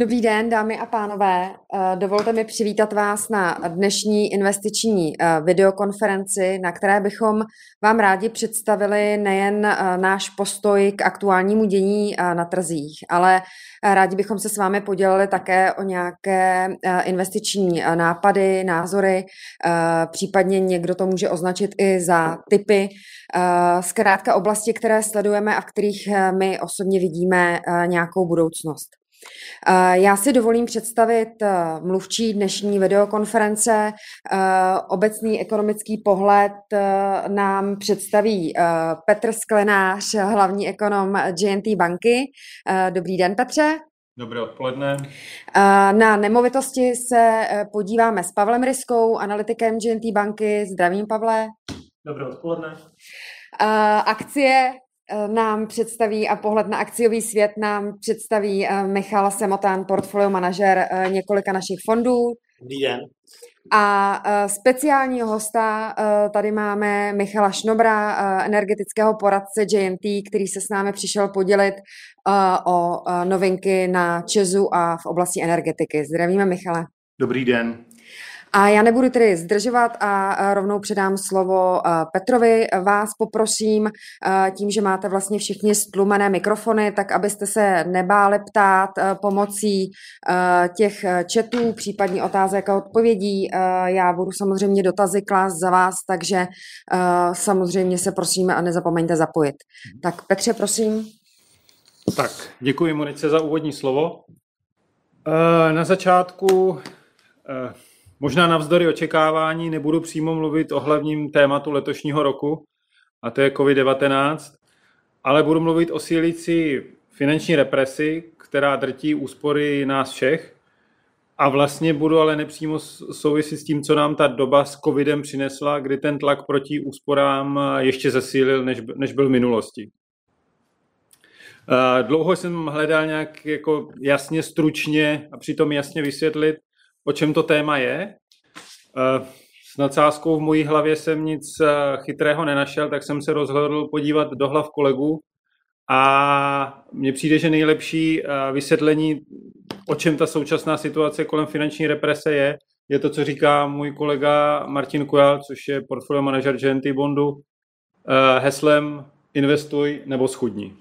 Dobrý den, dámy a pánové. Dovolte mi přivítat vás na dnešní investiční videokonferenci, na které bychom vám rádi představili nejen náš postoj k aktuálnímu dění na trzích, ale rádi bychom se s vámi podělili také o nějaké investiční nápady, názory, případně někdo to může označit i za tipy, zkrátka oblasti, které sledujeme a v kterých my osobně vidíme nějakou budoucnost. Já si dovolím představit mluvčí dnešní videokonference. Obecný ekonomický pohled nám představí Petr Sklenář, hlavní ekonom J&T banky. Dobrý den, Petře. Dobré odpoledne. Na nemovitosti se podíváme s Pavlem Ryskou, analytikem J&T banky. Zdravím, Pavle. Dobré odpoledne. Akcie nám představí a pohled na akciový svět nám představí Michal Semotán, portfolio manažer několika našich fondů. Dobrý den. A speciálního hosta tady máme Michala Šnobra, energetického poradce J&T, který se s námi přišel podělit o novinky na ČEZu a v oblasti energetiky. Zdravíme, Michale. Dobrý den. A já nebudu tedy zdržovat a rovnou předám slovo Petrovi. Vás poprosím tím, že máte vlastně všichni stlumené mikrofony, tak abyste se nebáli ptát pomocí těch chatů, případně otázek a odpovědí. Já budu samozřejmě dotazy klást za vás, takže samozřejmě se prosím a nezapomeňte zapojit. Tak Petře, prosím. Tak, děkuji Monice za úvodní slovo. Na začátku možná navzdory očekávání nebudu přímo mluvit o hlavním tématu letošního roku, a to je COVID-19, ale budu mluvit o sílící finanční represi, která drtí úspory nás všech, a vlastně budu ale nepřímo souvisit s tím, co nám ta doba s covidem přinesla, kdy ten tlak proti úsporám ještě zesílil, než byl v minulosti. Dlouho jsem hledal nějak jako jasně, stručně a přitom jasně vysvětlit, o čem to téma je. S nadsázkou v mojí hlavě jsem nic chytrého nenašel, tak jsem se rozhodl podívat do hlav kolegů a mně přijde, že nejlepší vysvětlení, o čem ta současná situace kolem finanční represe je to, co říká můj kolega Martin Kujal, což je portfolio manažer J&T bondu, heslem investuj nebo schudni.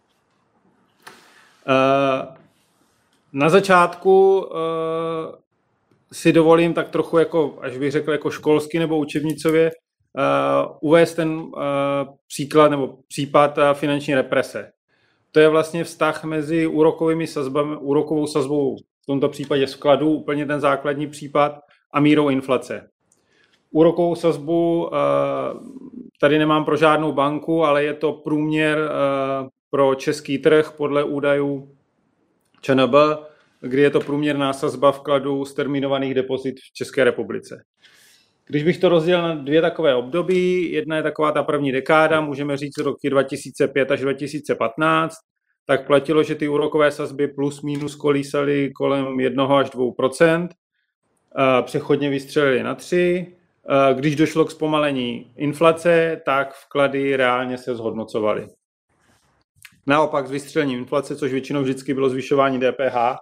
Na začátku si dovolím tak trochu, jako, až bych řekl, jako školsky nebo učebnicově, uvést ten příklad nebo případ finanční represe. To je vlastně vztah mezi úrokovými sazbami, úrokovou sazbou, v tomto případě vkladů, úplně ten základní případ, a mírou inflace. Úrokovou sazbu tady nemám pro žádnou banku, ale je to průměr pro český trh podle údajů ČNB, kdy je to průměrná sazba vkladu z termínovaných depozit v České republice. Když bych to rozdělil na dvě takové období, jedna je taková ta první dekáda, můžeme říct roky 2005 až 2015, tak platilo, že ty úrokové sazby plus minus kolísaly kolem 1 až 2%, přechodně vystřelili na 3%. Když došlo k zpomalení inflace, tak vklady reálně se zhodnocovaly. Naopak s vystřelením inflace, což většinou vždycky bylo zvyšování DPH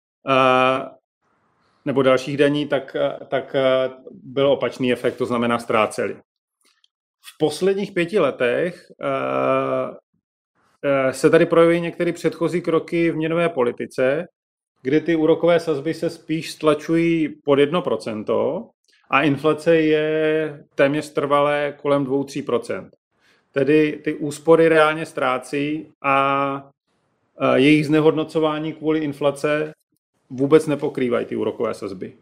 nebo dalších daní, tak byl opačný efekt, to znamená ztráceli. V posledních 5 letech se tady projeví některé předchozí kroky v měnové politice, kdy ty úrokové sazby se spíš stlačují pod 1% a inflace je téměř trvalé kolem 2-3%. Tedy ty úspory reálně ztrácí a jejich znehodnocování kvůli inflace vůbec nepokrývají ty úrokové sazby.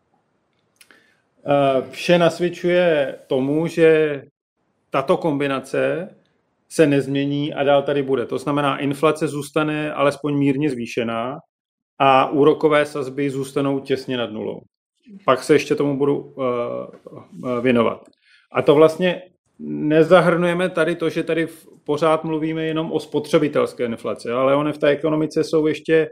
Vše nasvědčuje tomu, že tato kombinace se nezmění a dál tady bude. To znamená, inflace zůstane alespoň mírně zvýšená a úrokové sazby zůstanou těsně nad nulou. Pak se ještě tomu budu věnovat. A to vlastně nezahrnujeme tady to, že tady pořád mluvíme jenom o spotřebitelské inflaci, ale one v té ekonomice jsou ještě,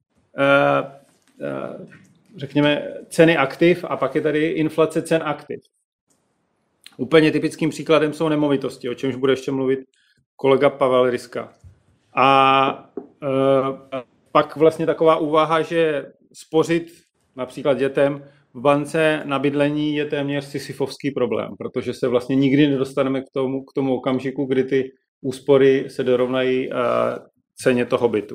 řekněme, ceny aktiv a pak je tady inflace cen aktiv. Úplně typickým příkladem jsou nemovitosti, o čemž bude ještě mluvit kolega Pavel Ryska. A Pak vlastně taková úvaha, že spořit například dětem v bance na bydlení je téměř sisyfovský problém, protože se vlastně nikdy nedostaneme k tomu okamžiku, kdy ty úspory se dorovnají ceně toho bytu.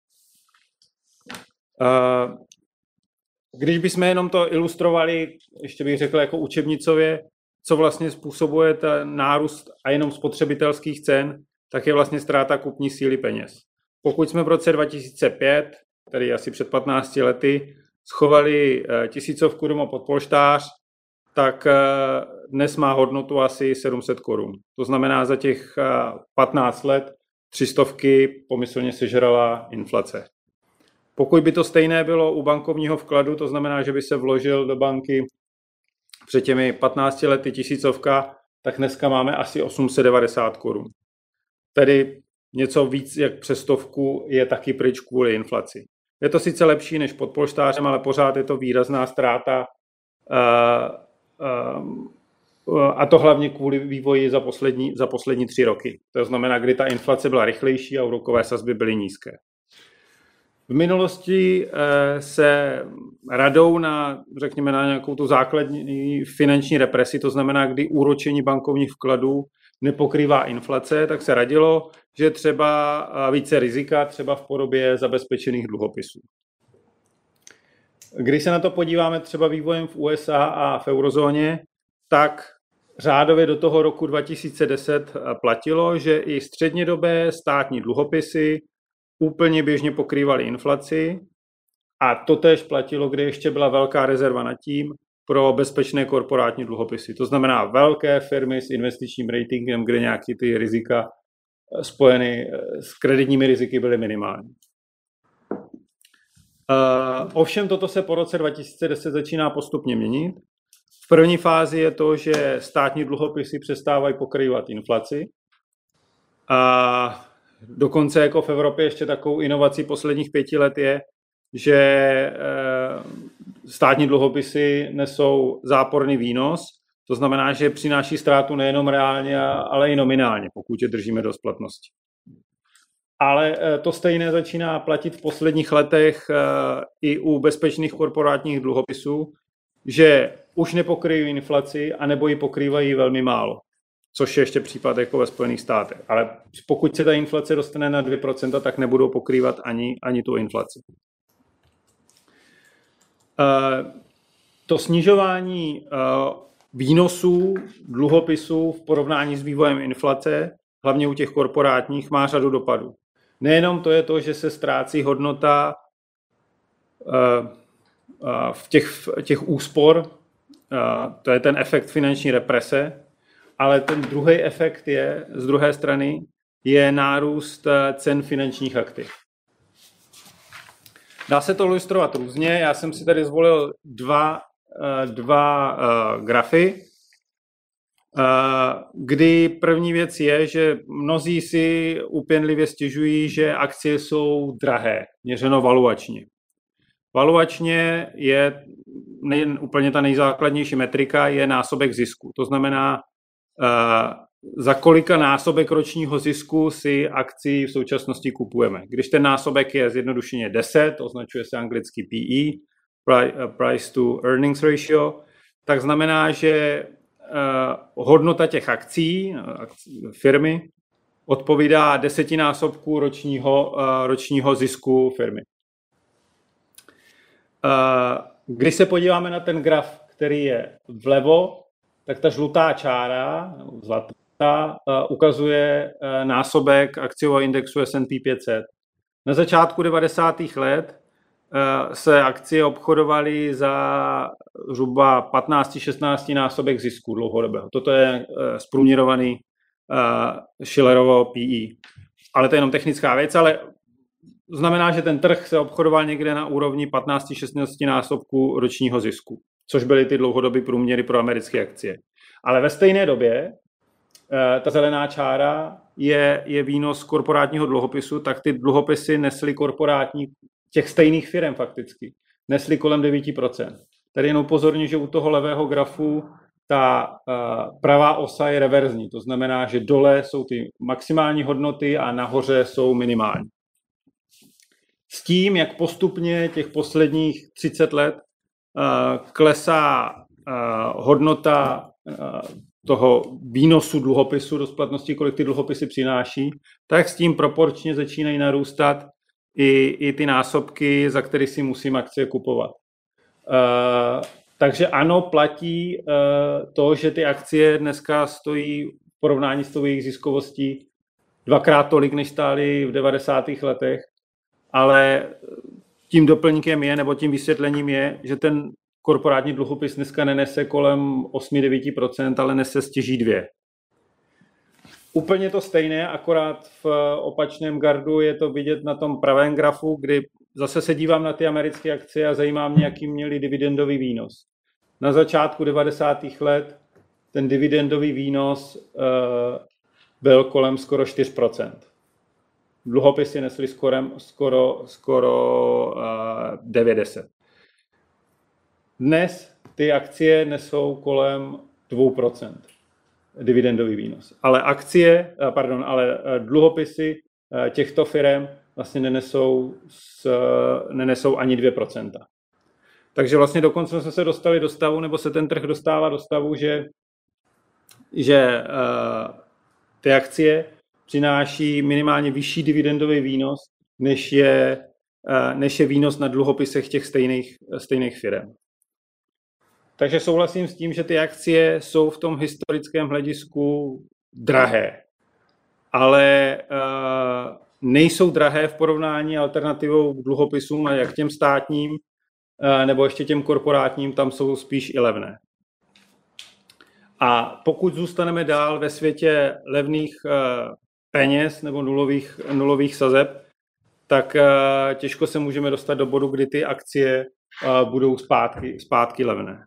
Když bychom jenom to ilustrovali, ještě bych řekl jako učebnicově, co vlastně způsobuje ten nárůst a jenom spotřebitelských cen, tak je vlastně ztráta kupní síly peněz. Pokud jsme v roce 2005, tedy asi před 15 lety, schovali 1000 doma pod polštář, tak dnes má hodnotu asi 700 korun. To znamená, za těch 15 let 300 pomyslně sežrala inflace. Pokud by to stejné bylo u bankovního vkladu, to znamená, že by se vložil do banky před těmi 15 lety 1000, tak dneska máme asi 890 korun. Tedy něco víc jak přes 100 je taky pryč kvůli inflaci. Je to sice lepší než pod polštářem, ale pořád je to výrazná ztráta a to hlavně kvůli vývoji za poslední 3 roky. To znamená, kdy ta inflace byla rychlejší a úrokové sazby byly nízké. V minulosti se radou řekněme, na nějakou tu základní finanční represi, to znamená, kdy úročení bankovních vkladů nepokrývá inflace, tak se radilo, že třeba více rizika, třeba v podobě zabezpečených dluhopisů. Když se na to podíváme třeba vývojem v USA a v eurozóně, tak řádově do toho roku 2010 platilo, že i střednědobé státní dluhopisy úplně běžně pokrývaly inflaci a to též platilo, kde ještě byla velká rezerva nad tím pro bezpečné korporátní dluhopisy. To znamená velké firmy s investičním ratingem, kde nějaké ty rizika spojeny s kreditními riziky byly minimální. Ovšem toto se po roce 2010 začíná postupně měnit. V první fázi je to, že státní dluhopisy přestávají pokrývat inflaci. A dokonce jako v Evropě ještě takovou inovací posledních 5 let je, že státní dluhopisy nesou záporný výnos, to znamená, že přináší ztrátu nejenom reálně, ale i nominálně, pokud je držíme do splatnosti. Ale to stejné začíná platit v posledních letech i u bezpečných korporátních dluhopisů, že už nepokryjí inflaci, anebo ji pokrývají velmi málo, což je ještě případ jako ve Spojených státech. Ale pokud se ta inflace dostane na 2%, tak nebudou pokrývat ani tu inflaci. To snižování výnosů dluhopisů v porovnání s vývojem inflace, hlavně u těch korporátních, má řadu dopadů. Nejenom to je to, že se ztrácí hodnota v těch úspor, to je ten efekt finanční represe, ale ten druhý efekt je, z druhé strany, je nárůst cen finančních aktiv. Dá se to ilustrovat různě. Já jsem si tady zvolil dva grafy, kdy první věc je, že mnozí si úpěnlivě stěžují, že akcie jsou drahé, měřeno valuačně. Valuačně je úplně ta nejzákladnější metrika, je násobek zisku. To znamená, za kolika násobek ročního zisku si akci v současnosti kupujeme. Když ten násobek je zjednodušeně 10, označuje se anglicky PE, Price to Earnings Ratio, tak znamená, že hodnota těch akcí firmy odpovídá 10násobku ročního zisku firmy. Když se podíváme na ten graf, který je vlevo, tak ta žlutá čára, zlatá, ukazuje násobek akciového indexu S&P 500. Na začátku 90. let se akcie obchodovaly za zhruba 15-16 násobek zisku dlouhodobého. Toto je zprůměrovaný Shillerovo PE. Ale to je jenom technická věc, ale znamená, že ten trh se obchodoval někde na úrovni 15-16 násobku ročního zisku, což byly ty dlouhodobé průměry pro americké akcie. Ale ve stejné době ta zelená čára je výnos korporátního dluhopisu, tak ty dluhopisy nesly korporátní těch stejných firm fakticky. Nesly kolem 9%. Tady jen upozorňuji, že u toho levého grafu ta pravá osa je reverzní. To znamená, že dole jsou ty maximální hodnoty a nahoře jsou minimální. S tím, jak postupně těch posledních 30 let klesá hodnota toho výnosu dluhopisu do splatnosti, kolik ty dluhopisy přináší, tak s tím proporčně začínají narůstat i ty násobky, za které si musím akcie kupovat. Takže ano, platí to, že ty akcie dneska stojí v porovnání s tou jejich ziskovostí dvakrát tolik, než stály v 90. letech, ale tím doplňkem je, nebo tím vysvětlením je, že ten korporátní dluhopis dneska nenese kolem 8-9%, ale nese stěží 2%. Úplně to stejné, akorát v opačném gardu je to vidět na tom pravém grafu, kdy zase se dívám na ty americké akcie a zajímá mě, jaký měli dividendový výnos. Na začátku 90. let ten dividendový výnos byl kolem skoro 4%. Dluhopisy nesly skoro 9-10. Dnes ty akcie nesou kolem 2% dividendový výnos. Ale dluhopisy těchto firm vlastně nenesou ani 2%. Takže vlastně dokonce jsme se dostali do stavu, nebo se ten trh dostává do stavu, že ty akcie přináší minimálně vyšší dividendový výnos, než je výnos na dluhopisech těch stejných firm. Takže souhlasím s tím, že ty akcie jsou v tom historickém hledisku drahé, ale nejsou drahé v porovnání alternativou k dluhopisům, a jak těm státním, nebo ještě těm korporátním, tam jsou spíš i levné. A pokud zůstaneme dál ve světě levných peněz nebo nulových sazeb, tak těžko se můžeme dostat do bodu, kdy ty akcie budou zpátky levné.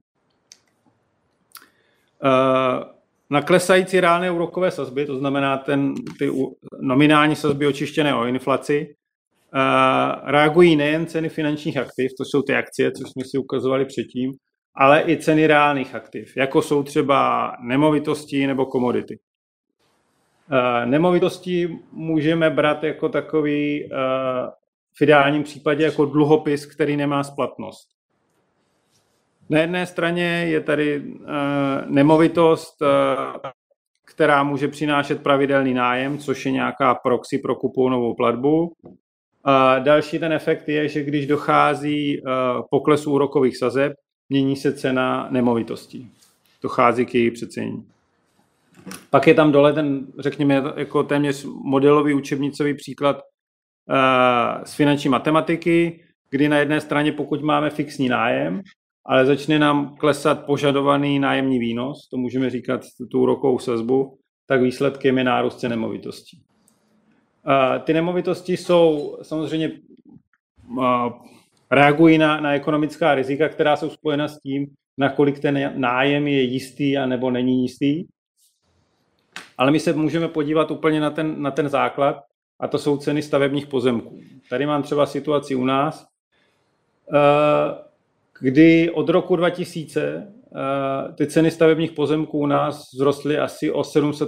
Na klesající reálné úrokové sazby, to znamená ty nominální sazby očištěné o inflaci, reagují nejen ceny finančních aktiv, to jsou ty akcie, což jsme si ukazovali předtím, ale i ceny reálných aktiv, jako jsou třeba nemovitosti nebo komodity. Nemovitosti můžeme brát jako takový v ideálním případě jako dluhopis, který nemá splatnost. Na jedné straně je tady nemovitost, která může přinášet pravidelný nájem, což je nějaká proxy pro kuponovou platbu. Další ten efekt je, že když dochází poklesu úrokových sazeb, mění se cena nemovitostí. Dochází k její přecenění. Pak je tam dole ten, řekněme, jako téměř modelový učebnicový příklad z finanční matematiky, kdy na jedné straně, pokud máme fixní nájem, ale začne nám klesat požadovaný nájemní výnos, to můžeme říkat tu úrokovou sazbu, tak výsledkem je nárůst cen nemovitostí. Ty nemovitosti jsou samozřejmě reagují na ekonomická rizika, která jsou spojena s tím, nakolik ten nájem je jistý a nebo není jistý. Ale my se můžeme podívat úplně na ten základ, a to jsou ceny stavebních pozemků. Tady mám třeba situaci u nás, kdy od roku 2000 ty ceny stavebních pozemků u nás vzrostly asi o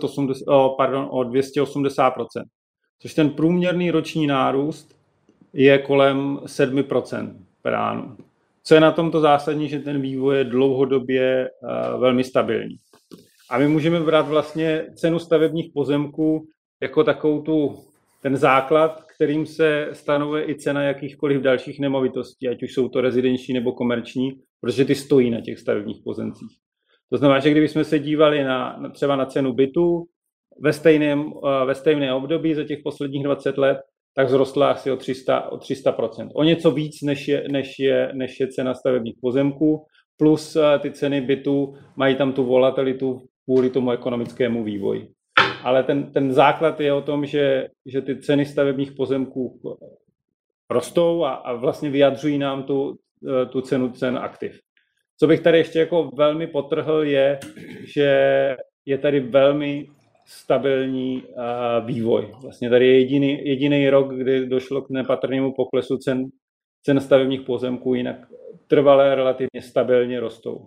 280%, což ten průměrný roční nárůst je kolem 7% per annum. Co je na tomto zásadní, že ten vývoj je dlouhodobě velmi stabilní. A my můžeme brát vlastně cenu stavebních pozemků jako takovou ten základ, kterým se stanovuje i cena jakýchkoliv dalších nemovitostí, ať už jsou to rezidenční nebo komerční, protože ty stojí na těch stavebních pozemcích. To znamená, že kdybychom se dívali třeba na cenu bytu ve stejném období za těch posledních 20 let, tak vzrostla asi o 300%. O něco víc, než je cena stavebních pozemků, plus ty ceny bytů mají tam tu volatilitu kvůli tomu ekonomickému vývoji. Ale ten základ je o tom, že ty ceny stavebních pozemků rostou a vlastně vyjadřují nám tu cen aktiv. Co bych tady ještě jako velmi podtrhl je, že je tady velmi stabilní vývoj. Vlastně tady je jediný rok, kdy došlo k nepatrnému poklesu cen stavebních pozemků, jinak trvalé relativně stabilně rostou.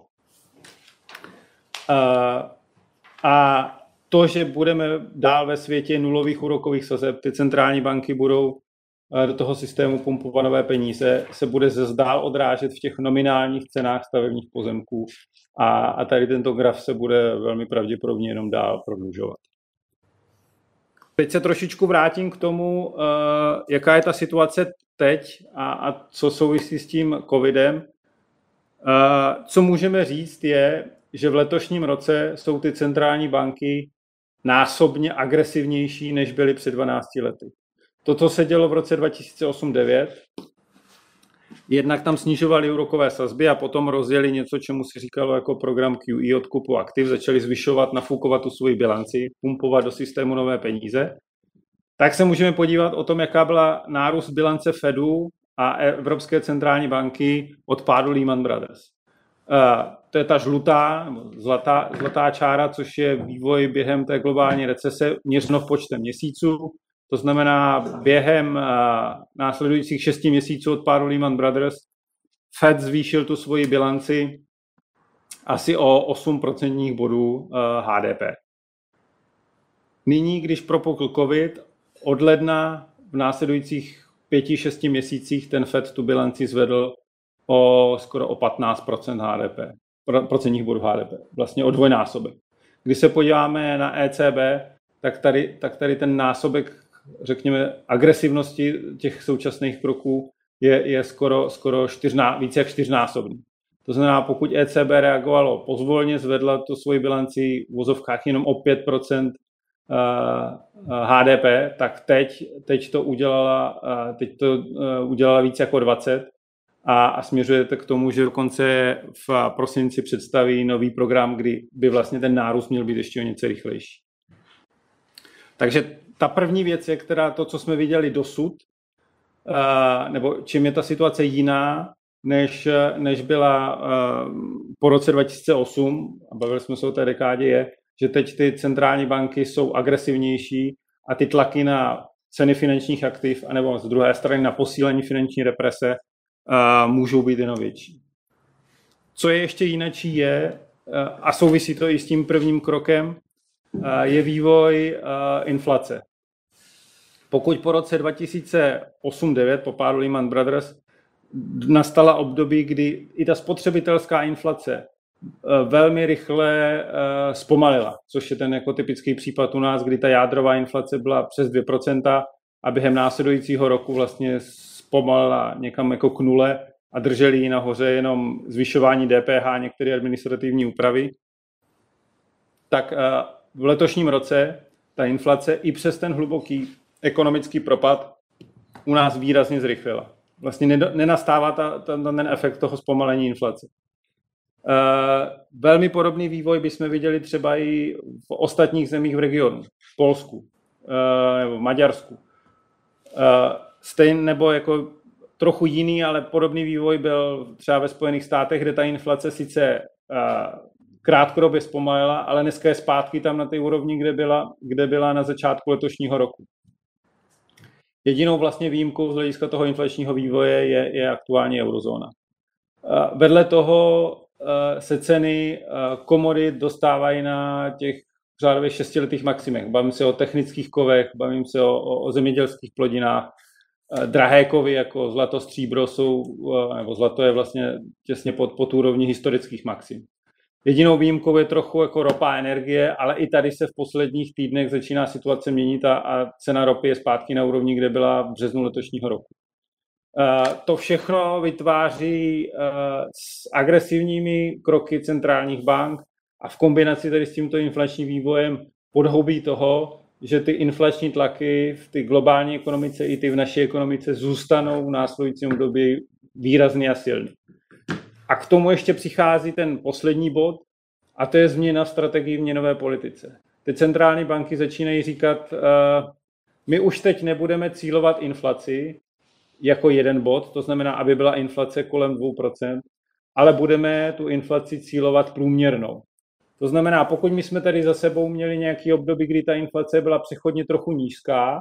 A to, že budeme dál ve světě nulových úrokových sazeb, ty centrální banky budou do toho systému pumpovat nové peníze, se bude zezdál odrážet v těch nominálních cenách stavebních pozemků a tady tento graf se bude velmi pravděpodobně jenom dál prodlužovat. Teď se trošičku vrátím k tomu, jaká je ta situace teď a co souvisí s tím covidem. Co můžeme říct je, že v letošním roce jsou ty centrální banky násobně agresivnější, než byly před 12 lety. To, co se dělo v roce 2008-2009, jednak tam snižovali úrokové sazby a potom rozjeli něco, čemu se říkalo jako program QE odkupu aktiv, začali zvyšovat, nafukovat tu svoji bilanci, pumpovat do systému nové peníze. Tak se můžeme podívat o tom, jaká byla nárůst bilance Fedu a Evropské centrální banky od pádu Lehman Brothers. To je ta žlutá, nebo zlatá čára, což je vývoj během té globální recese měřeno v počtem měsíců. To znamená, během následujících 6 měsíců od pádu Lehman Brothers Fed zvýšil tu svoji bilanci asi o 8% bodů HDP. Nyní, když propukl COVID, od ledna v následujících 5-6 měsících ten Fed tu bilanci zvedl skoro o 15% HDP, procentních bodů HDP, vlastně o dvojnásobek. Když se podíváme na ECB, tak tady ten násobek, řekněme, agresivnosti těch současných kroků je skoro více jak 4násobný. To znamená, pokud ECB reagovalo pozvolně, zvedla tu svoji bilanci v vozovkách jenom o 5% HDP, tak teď to udělala více jako 20 a směřujete k tomu, že dokonce v prosinci představí nový program, kdy by vlastně ten nárůst měl být ještě o něco rychlejší. Takže ta první věc je, to, co jsme viděli dosud, nebo čím je ta situace jiná, než byla po roce 2008, a bavili jsme se o té dekádě, je, že teď ty centrální banky jsou agresivnější a ty tlaky na ceny finančních aktiv, anebo z druhé strany na posílení finanční represe můžou být jenom větší. Co je ještě jináčí je, a souvisí to i s tím prvním krokem, je inflace. Pokud po roce 2008-2009, po pádu Lehman Brothers, nastala období, kdy i ta spotřebitelská inflace velmi rychle zpomalila, což je ten jako typický případ u nás, kdy ta jádrová inflace byla přes 2% a během následujícího roku vlastně zpomalila někam jako k nule a drželi ji nahoře jenom zvyšování DPH, některé administrativní úpravy. Tak v letošním roce ta inflace i přes ten hluboký ekonomický propad u nás výrazně zrychlila. Vlastně nenastává ten efekt toho zpomalení inflace. Velmi podobný vývoj bychom viděli třeba i v ostatních zemích v regionu, v Polsku nebo v Maďarsku. Nebo jako trochu jiný, ale podobný vývoj byl třeba ve Spojených státech, kde ta inflace sice krátkodobě zpomalila, ale dneska je zpátky tam na té úrovni, kde byla na začátku letošního roku. Jedinou vlastně výjimkou z hlediska toho inflačního vývoje je aktuální eurozóna. Vedle toho se ceny komodit dostávají na těch řádově 6letých maximech. Bavím se o technických kovech, bavím se o zemědělských plodinách. Drahé kovy jako zlato, stříbro nebo zlato je vlastně těsně pod úrovní historických maxim. Jedinou výjimkou je trochu jako ropa a energie, ale i tady se v posledních týdnech začíná situace měnit a cena ropy je zpátky na úrovni, kde byla v březnu letošního roku. To všechno vytváří s agresivními kroky centrálních bank a v kombinaci tady s tímto inflačním vývojem podhoubí toho, že ty inflační tlaky v té globální ekonomice i ty v naší ekonomice zůstanou v následujícím období výrazně a silný. A k tomu ještě přichází ten poslední bod, a to je změna v strategii v měnové politice. Ty centrální banky začínají říkat, my už teď nebudeme cílovat inflaci jako jeden bod, to znamená, aby byla inflace kolem 2%, ale budeme tu inflaci cílovat průměrnou. To znamená, pokud my jsme tady za sebou měli nějaký období, kdy ta inflace byla přechodně trochu nízká,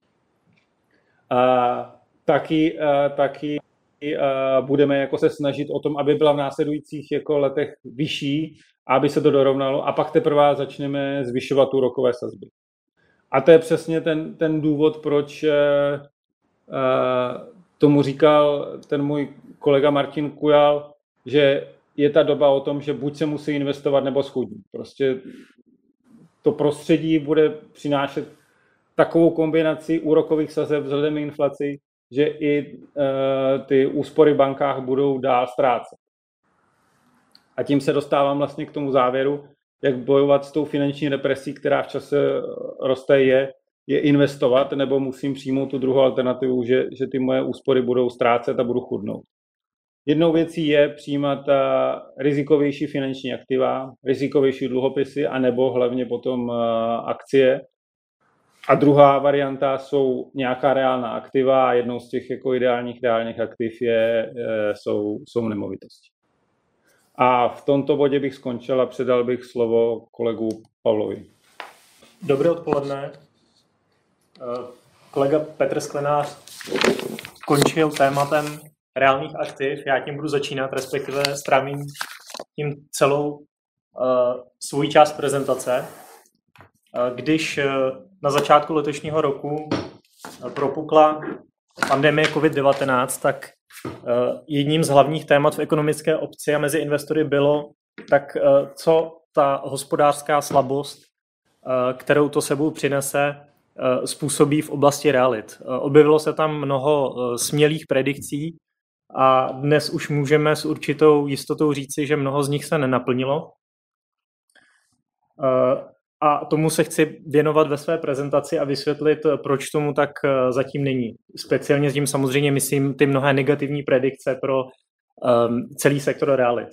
taky budeme jako se snažit o tom, aby byla v následujících jako letech vyšší, aby se to dorovnalo a pak teprve začneme zvyšovat úrokové sazby. A to je přesně ten důvod, proč tomu říkal ten můj kolega Martin Kujal, že je ta doba o tom, že buď se musí investovat, nebo schudnit. Prostě to prostředí bude přinášet takovou kombinaci úrokových sazeb vzhledem k inflaci, že i ty úspory v bankách budou dál ztrácet. A tím se dostávám vlastně k tomu závěru, jak bojovat s tou finanční represí, která v čase roste, je investovat, nebo musím přijmout tu druhou alternativu, že ty moje úspory budou ztrácet a budu chudnout. Jednou věcí je přijímat rizikovější finanční aktiva, rizikovější dluhopisy, anebo hlavně potom akcie. A druhá varianta jsou nějaká reálná aktiva a jednou z těch jako ideálních reálných aktiv jsou nemovitosti. A v tomto bodě bych skončil a předal bych slovo kolegu Pavlovi. Dobré odpoledne. Kolega Petr Sklenář končil tématem reálných aktiv. Já tím budu začínat, respektive strávím tím celou svou část prezentace. Když na začátku letošního roku propukla pandemie COVID-19, tak jedním z hlavních témat v ekonomické obci a mezi investory bylo, tak co ta hospodářská slabost, kterou to sebou přinese, způsobí v oblasti realit. Objevilo se tam mnoho smělých predikcí a dnes už můžeme s určitou jistotou říci, že mnoho z nich se nenaplnilo. A tomu se chci věnovat ve své prezentaci a vysvětlit, proč tomu tak zatím není. Speciálně s tím samozřejmě myslím ty mnohé negativní predikce pro celý sektor realit.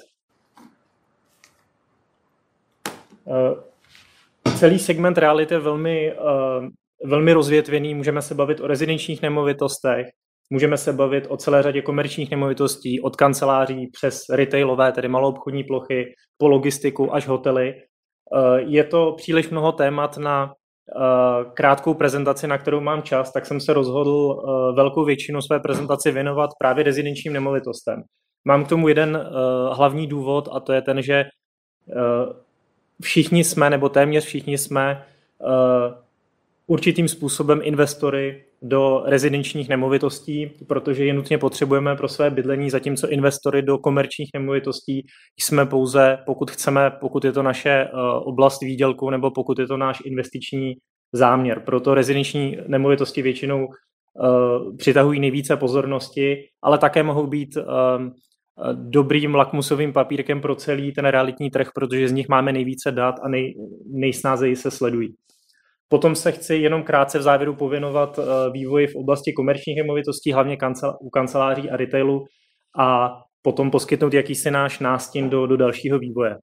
Celý segment realit je velmi rozvětvený. Můžeme se bavit o rezidenčních nemovitostech, můžeme se bavit o celé řadě komerčních nemovitostí, od kanceláří přes retailové, tedy maloobchodní plochy, po logistiku až hotely. Je to příliš mnoho témat na krátkou prezentaci, na kterou mám čas, tak jsem se rozhodl velkou většinu své prezentaci věnovat právě rezidenčním nemovitostem. Mám k tomu jeden hlavní důvod a to je ten, že všichni jsme, nebo téměř všichni jsme určitým způsobem investory do rezidenčních nemovitostí, protože je nutně potřebujeme pro své bydlení, zatímco investory do komerčních nemovitostí jsme pouze, pokud je to naše oblast výdělku nebo pokud je to náš investiční záměr. Proto rezidenční nemovitosti většinou přitahují nejvíce pozornosti, ale také mohou být dobrým lakmusovým papírkem pro celý ten realitní trh, protože z nich máme nejvíce dat a nejsnázeji se sledují. Potom se chci jenom krátce v závěru pověnovat vývoji v oblasti komerčních nemovitostí, hlavně u kanceláří a retailu, a potom poskytnout jakýsi náš nástin do dalšího vývoje.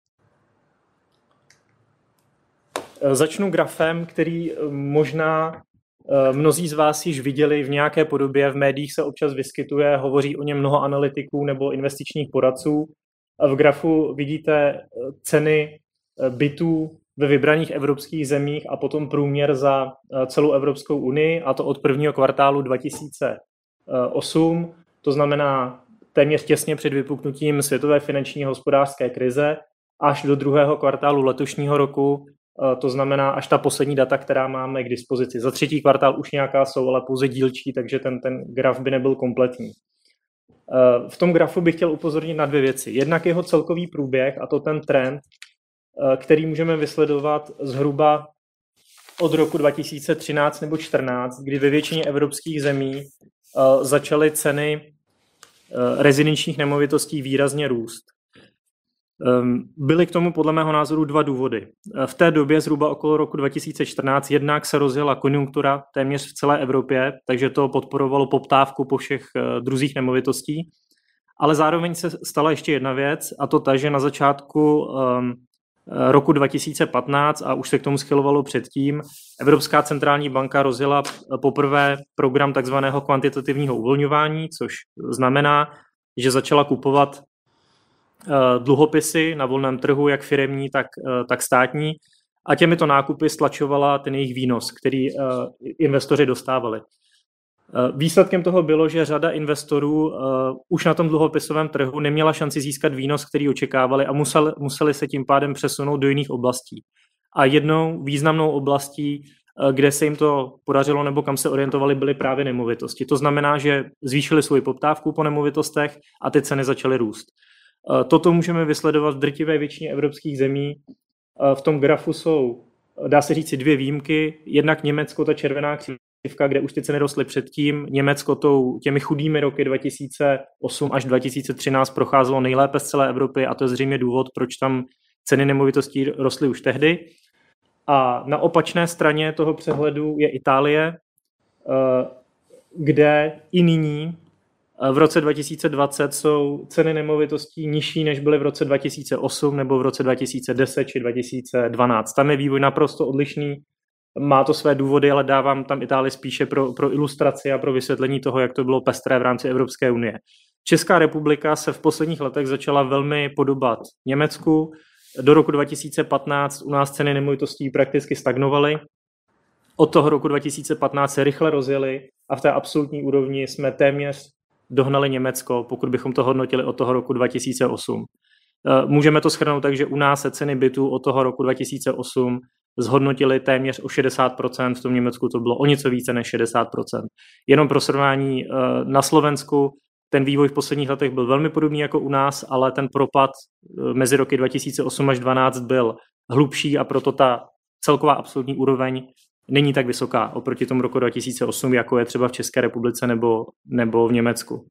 Začnu grafem, který možná mnozí z vás již viděli v nějaké podobě, v médiích se občas vyskytuje, hovoří o něm mnoho analytiků nebo investičních poradců. V grafu vidíte ceny bytů ve vybraných evropských zemích a potom průměr za celou Evropskou unii, a to od prvního kvartálu 2008, to znamená téměř těsně před vypuknutím světové finanční a hospodářské krize, až do druhého kvartálu letošního roku, to znamená až ta poslední data, která máme k dispozici. Za třetí kvartál už nějaká jsou, ale pouze dílčí, takže ten graf by nebyl kompletní. V tom grafu bych chtěl upozornit na dvě věci. Jednak jeho celkový průběh, a to ten trend, který můžeme vysledovat zhruba od roku 2013 nebo 2014, kdy ve většině evropských zemí začaly ceny rezidenčních nemovitostí výrazně růst. Byly k tomu podle mého názoru dva důvody. V té době zhruba okolo roku 2014 jednak se rozjela konjunktura téměř v celé Evropě, takže to podporovalo poptávku po všech druzích nemovitostí, ale zároveň se stala ještě jedna věc, a to ta, že na začátku roku 2015, a už se k tomu schylovalo předtím, Evropská centrální banka rozjela poprvé program takzvaného kvantitativního uvolňování, což znamená, že začala kupovat dluhopisy na volném trhu, jak firemní, tak státní, a těmito nákupy stlačovala ten jejich výnos, který investoři dostávali. Výsledkem toho bylo, že řada investorů už na tom dluhopisovém trhu neměla šanci získat výnos, který očekávali, a museli se tím pádem přesunout do jiných oblastí. A jednou významnou oblastí kde se jim to podařilo nebo kam se orientovali, byly právě nemovitosti. To znamená, že zvýšili svoji poptávku po nemovitostech a ty ceny začaly růst. Toto můžeme vysledovat v drtivé většině evropských zemí. V tom grafu jsou, dá se říct, dvě výjimky. Jednak Německo, ta červená křivka, kde už ty ceny rostly předtím. Německo těmi chudými roky 2008 až 2013 procházelo nejlépe z celé Evropy a to je zřejmě důvod, proč tam ceny nemovitostí rostly už tehdy. A na opačné straně toho přehledu je Itálie, kde i nyní v roce 2020 jsou ceny nemovitostí nižší, než byly v roce 2008 nebo v roce 2010 či 2012. Tam je vývoj naprosto odlišný, má to své důvody, ale dávám tam Itálii spíše pro ilustraci a pro vysvětlení toho, jak to bylo pestré v rámci Evropské unie. Česká republika se v posledních letech začala velmi podobat Německu. Do roku 2015 u nás ceny nemovitostí prakticky stagnovaly. Od toho roku 2015 se rychle rozjeli a v té absolutní úrovni jsme téměř dohnali Německo, pokud bychom to hodnotili od toho roku 2008. Můžeme to shrnout tak, že u nás se ceny bytů od toho roku 2008 zhodnotily téměř o 60%, v tom Německu to bylo o něco více než 60%. Jenom pro srovnání, na Slovensku ten vývoj v posledních letech byl velmi podobný jako u nás, ale ten propad mezi roky 2008 až 2012 byl hlubší a proto ta celková absolutní úroveň není tak vysoká oproti tomu roku 2008, jako je třeba v České republice nebo v Německu.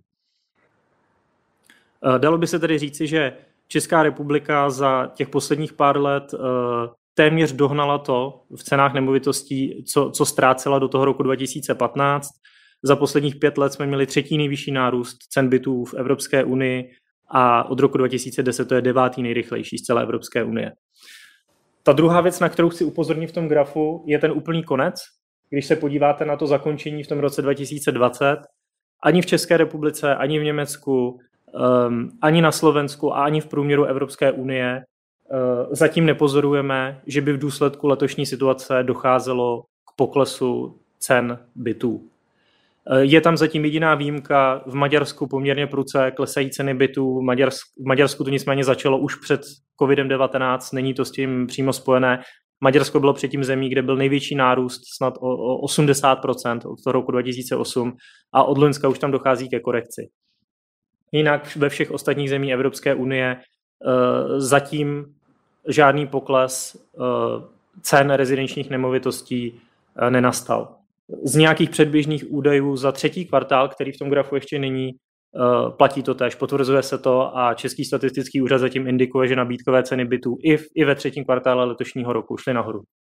Dalo by se tedy říci, že Česká republika za těch posledních pár let téměř dohnala to v cenách nemovitostí, co ztrácela do toho roku 2015. Za posledních 5 let jsme měli 3. nejvyšší nárůst cen bytů v Evropské unii a od roku 2010 to je 9. nejrychlejší z celé Evropské unie. Ta druhá věc, na kterou chci upozornit v tom grafu, je ten úplný konec. Když se podíváte na to zakončení v tom roce 2020, ani v České republice, ani v Německu, ani na Slovensku a ani v průměru Evropské unie zatím nepozorujeme, že by v důsledku letošní situace docházelo k poklesu cen bytů. Je tam zatím jediná výjimka, v Maďarsku poměrně prudce klesají ceny bytů, v Maďarsku to nicméně začalo už před COVID-19, není to s tím přímo spojené. Maďarsko bylo předtím zemí, kde byl největší nárůst snad o 80% od toho roku 2008 a od loňska už tam dochází ke korekci. Jinak ve všech ostatních zemí Evropské unie zatím žádný pokles cen rezidenčních nemovitostí nenastal. Z nějakých předběžných údajů za 3. kvartál, který v tom grafu ještě není, platí to též, potvrzuje se to a Český statistický úřad zatím indikuje, že nabídkové ceny bytů i ve 3. kvartále letošního roku šly nahoru.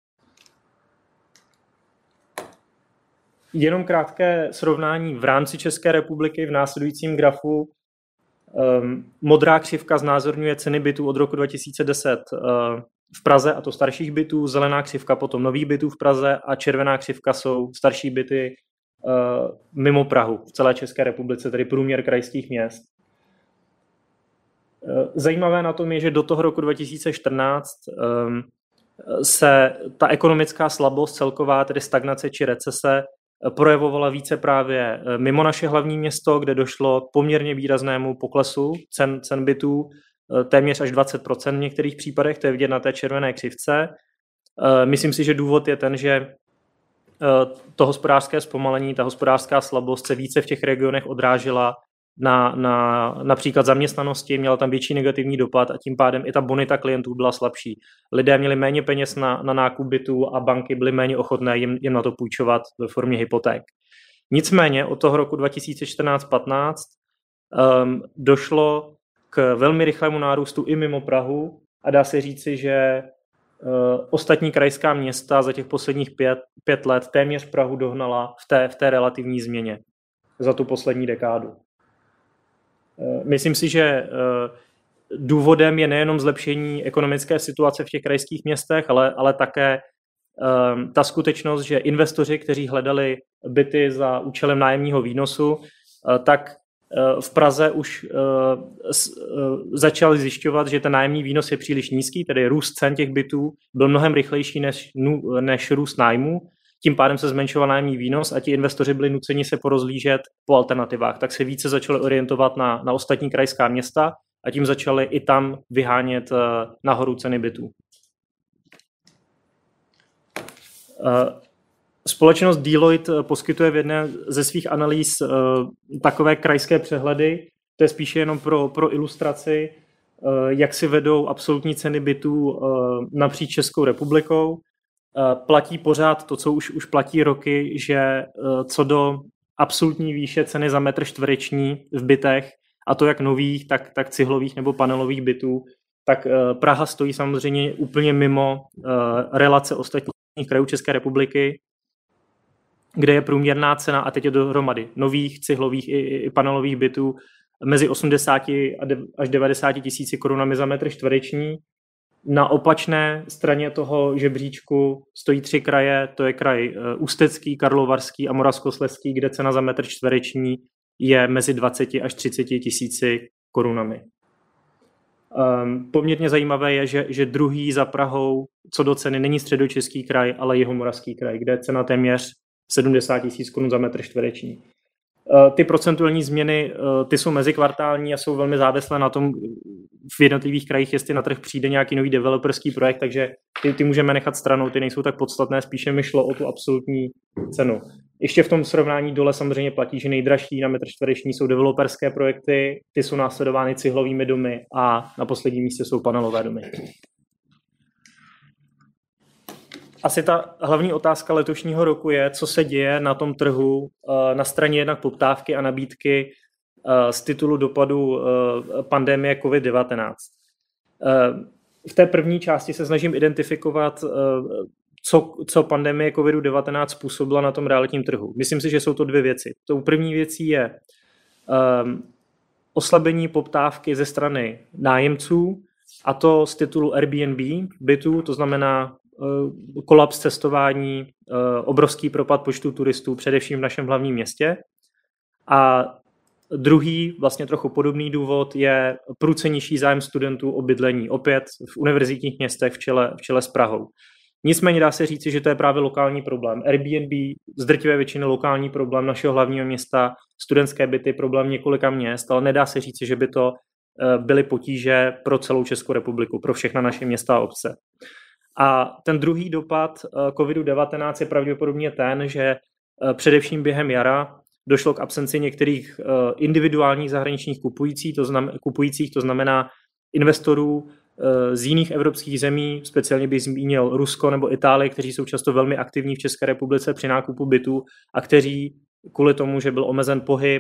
Jenom krátké srovnání v rámci České republiky v následujícím grafu. Modrá křivka znázorňuje ceny bytů od roku 2010 v Praze, a to starších bytů, zelená křivka potom nových bytů v Praze a červená křivka jsou starší byty mimo Prahu v celé České republice, tedy průměr krajských měst. Zajímavé na tom je, že do toho roku 2014 se ta ekonomická slabost celková, tedy stagnace či recese, projevovala více právě mimo naše hlavní město, kde došlo k poměrně výraznému poklesu cen bytů, téměř až 20% v některých případech, to je vidět na té červené křivce. Myslím si, že důvod je ten, že to hospodářské zpomalení, ta hospodářská slabost se více v těch regionech odrážela na například zaměstnanosti, měla tam větší negativní dopad a tím pádem i ta bonita klientů byla slabší. Lidé měli méně peněz na nákup bytů a banky byly méně ochotné jim na to půjčovat ve formě hypoték. Nicméně od toho roku 2014-15 došlo k velmi rychlému nárůstu i mimo Prahu a dá se říci, že ostatní krajská města za těch posledních 5 let téměř Prahu dohnala v té relativní změně za tu poslední dekádu. Myslím si, že důvodem je nejenom zlepšení ekonomické situace v těch krajských městech, ale také ta skutečnost, že investoři, kteří hledali byty za účelem nájemního výnosu, tak v Praze už začali zjišťovat, že ten nájemní výnos je příliš nízký, tedy růst cen těch bytů byl mnohem rychlejší než růst nájmu. Tím pádem se zmenšoval nájemní výnos a ti investoři byli nuceni se porozlížet po alternativách. Tak se více začali orientovat na ostatní krajská města a tím začali i tam vyhánět nahoru ceny bytů. Společnost Deloitte poskytuje v jedné ze svých analýz takové krajské přehledy, to je spíše jenom pro ilustraci, jak si vedou absolutní ceny bytů napříč Českou republikou. Platí pořád to, co už platí roky, že co do absolutní výše ceny za metr čtvereční v bytech, a to jak nových, tak cihlových nebo panelových bytů, tak Praha stojí samozřejmě úplně mimo relace ostatních krajů České republiky, kde je průměrná cena, a teď je dohromady nových, cihlových i panelových bytů, mezi 80 až 90 tisíci korunami za metr čtvereční. Na opačné straně toho žebříčku stojí 3 kraje, to je kraj Ústecký, Karlovarský a Moravskoslezský, kde cena za metr čtvereční je mezi 20 až 30 tisíci korunami. Poměrně zajímavé je, že druhý za Prahou co do ceny není Středočeský kraj, ale Jihomoravský kraj, kde je cena téměř 70 tisíc korun za metr čtvereční. Ty procentuální změny, ty jsou mezikvartální a jsou velmi závislé na tom v jednotlivých krajích, jestli na trh přijde nějaký nový developerský projekt, takže ty můžeme nechat stranou, ty nejsou tak podstatné, spíše mi šlo o tu absolutní cenu. Ještě v tom srovnání dole samozřejmě platí, že nejdražší na metr čtvereční jsou developerské projekty, ty jsou následovány cihlovými domy a na posledním místě jsou panelové domy. Asi ta hlavní otázka letošního roku je, co se děje na tom trhu na straně jednak poptávky a nabídky z titulu dopadu pandemie COVID-19. V té první části se snažím identifikovat, co pandemie COVID-19 způsobila na tom realitním trhu. Myslím si, že jsou to 2 věci. Tou první věcí je oslabení poptávky ze strany nájemců, a to z titulu Airbnb bytů, to znamená kolaps cestování, obrovský propad počtu turistů, především v našem hlavním městě. A druhý, vlastně trochu podobný důvod, je prudce nižší zájem studentů o bydlení, opět v univerzitních městech v čele s Prahou. Nicméně dá se říci, že to je právě lokální problém. Airbnb z drtivé většiny lokální problém našeho hlavního města, studentské byty problém několika měst, ale nedá se říci, že by to byly potíže pro celou Českou republiku, pro všechna naše města a obce. A ten druhý dopad COVID-19 je pravděpodobně ten, že především během jara došlo k absenci některých individuálních zahraničních kupujících, to znamená investorů z jiných evropských zemí, speciálně bych zmínil Rusko nebo Itálii, kteří jsou často velmi aktivní v České republice při nákupu bytů a kteří kvůli tomu, že byl omezen pohyb,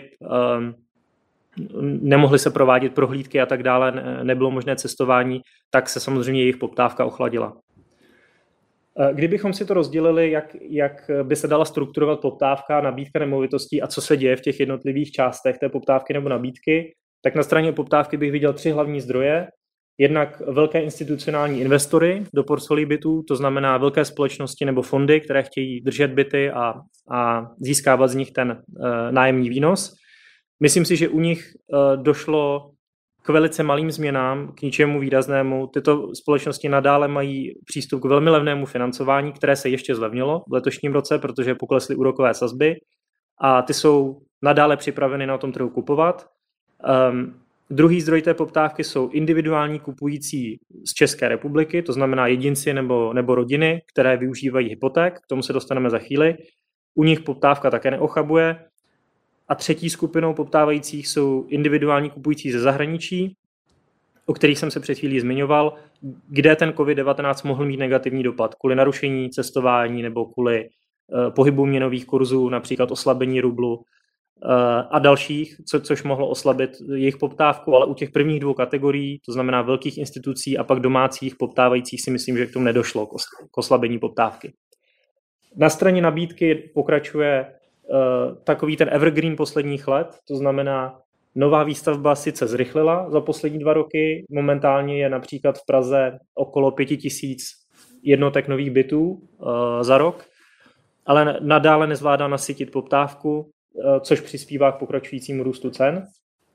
nemohli se provádět prohlídky a tak dále, nebylo možné cestování, tak se samozřejmě jejich poptávka ochladila. Kdybychom si to rozdělili, jak by se dala strukturovat poptávka, nabídka nemovitostí a co se děje v těch jednotlivých částech té poptávky nebo nabídky, tak na straně poptávky bych viděl 3 hlavní zdroje. Jednak velké institucionální investory do portfolií bytů, to znamená velké společnosti nebo fondy, které chtějí držet byty a získávat z nich ten nájemní výnos. Myslím si, že u nich došlo k velice malým změnám, k ničemu výraznému. Tyto společnosti nadále mají přístup k velmi levnému financování, které se ještě zlevnilo v letošním roce, protože poklesly úrokové sazby a ty jsou nadále připraveny na tom trhu kupovat. Druhý zdroj té poptávky jsou individuální kupující z České republiky, to znamená jedinci nebo rodiny, které využívají hypoték, k tomu se dostaneme za chvíli. U nich poptávka také neochabuje. A třetí skupinou poptávajících jsou individuální kupující ze zahraničí, o kterých jsem se před chvílí zmiňoval, kde ten COVID-19 mohl mít negativní dopad kvůli narušení cestování nebo kvůli pohybu měnových kurzů, například oslabení rublu a dalších, což mohlo oslabit jejich poptávku, ale u těch prvních 2 kategorií, to znamená velkých institucí a pak domácích poptávajících, si myslím, že k tomu nedošlo k oslabení poptávky. Na straně nabídky pokračuje takový ten evergreen posledních let, to znamená nová výstavba sice zrychlila za poslední 2 roky, momentálně je například v Praze okolo 5 000 jednotek nových bytů za rok, ale nadále nezvládá nasytit poptávku, což přispívá k pokračujícímu růstu cen.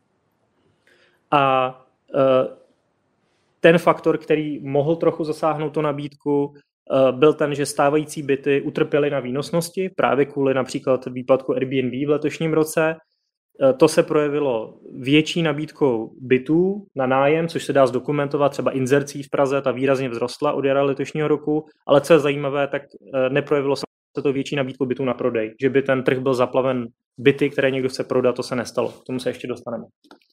A ten faktor, který mohl trochu zasáhnout tu nabídku, byl ten, že stávající byty utrpěly na výnosnosti právě kvůli například výpadku Airbnb v letošním roce. To se projevilo větší nabídkou bytů na nájem, což se dá zdokumentovat třeba inzercí v Praze, ta výrazně vzrostla od jara letošního roku, ale co je zajímavé, tak neprojevilo se se to větší nabídku bytů na prodej. Že by ten trh byl zaplaven byty, které někdo chce prodat, to se nestalo. K tomu se ještě dostaneme.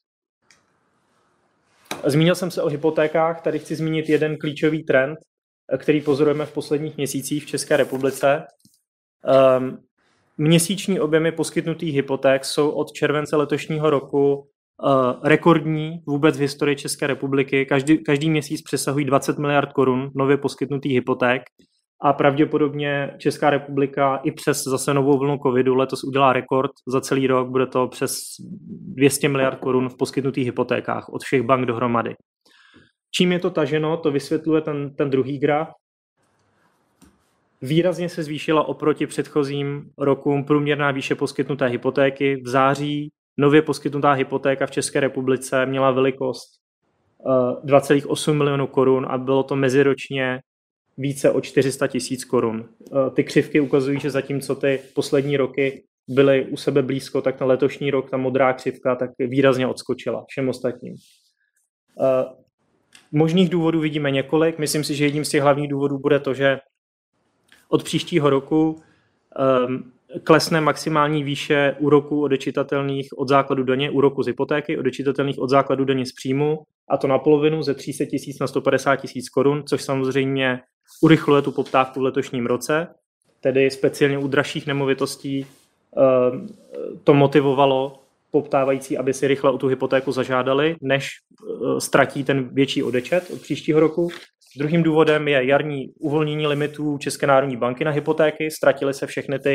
Zmínil jsem se o hypotékách, tady chci zmínit jeden klíčový trend, který pozorujeme v posledních měsících v České republice. Měsíční objemy poskytnutých hypoték jsou od července letošního roku rekordní vůbec v historii České republiky. Každý měsíc přesahují 20 miliard korun nově poskytnutých hypoték a pravděpodobně Česká republika i přes zase novou vlnu covidu letos udělá rekord. Za celý rok bude to přes 200 miliard korun v poskytnutých hypotékách od všech bank dohromady. Čím je to taženo, to vysvětluje ten druhý graf. Výrazně se zvýšila oproti předchozím rokům průměrná výše poskytnuté hypotéky. V září nově poskytnutá hypotéka v České republice měla velikost 2,8 milionů korun a bylo to meziročně více o 400 tisíc korun. Ty křivky ukazují, že zatímco ty poslední roky byly u sebe blízko, tak na letošní rok ta modrá křivka tak výrazně odskočila všem ostatním. Možných důvodů vidíme několik. Myslím si, že jedním z těch hlavních důvodů bude to, že od příštího roku klesne maximální výše úroků odečitatelných od základu daně, úroku z hypotéky, odečitatelných od základu daně z příjmu, a to na polovinu ze 300 tisíc na 150 tisíc korun, což samozřejmě urychluje tu poptávku v letošním roce, tedy speciálně u dražších nemovitostí to motivovalo poptávající, aby si rychle o tu hypotéku zažádali, než ztratí ten větší odečet od příštího roku. Druhým důvodem je jarní uvolnění limitů České národní banky na hypotéky. Ztratily se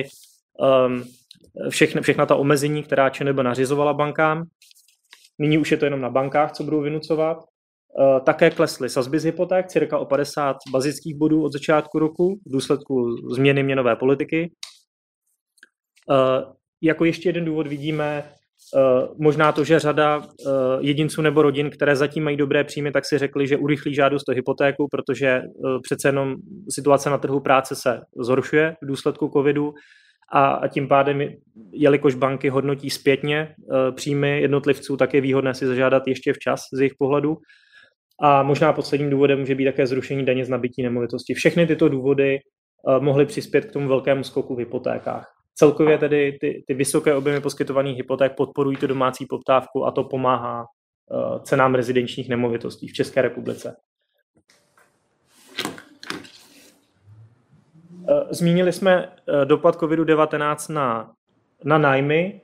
všechna ta omezení, která ČNB nařizovala bankám. Nyní už je to jenom na bankách, co budou vynucovat. Také klesly sazby z hypoték, cirka o 50 bazických bodů od začátku roku v důsledku změny měnové politiky. Jako ještě jeden důvod vidíme možná to, že řada jedinců nebo rodin, které zatím mají dobré příjmy, tak si řekli, že urychlí žádost o hypotéku, protože přece jenom situace na trhu práce se zhoršuje v důsledku covidu a tím pádem, jelikož banky hodnotí zpětně příjmy jednotlivců, tak je výhodné si zažádat ještě včas z jejich pohledu. A možná posledním důvodem může být také zrušení daně z nabytí nemovitosti. Všechny tyto důvody mohly přispět k tomu velkému skoku v hypotékách. Celkově tedy ty vysoké objemy poskytovaných hypoték podporují tu domácí poptávku a to pomáhá cenám rezidenčních nemovitostí v České republice. Zmínili jsme dopad COVID-19 na nájmy.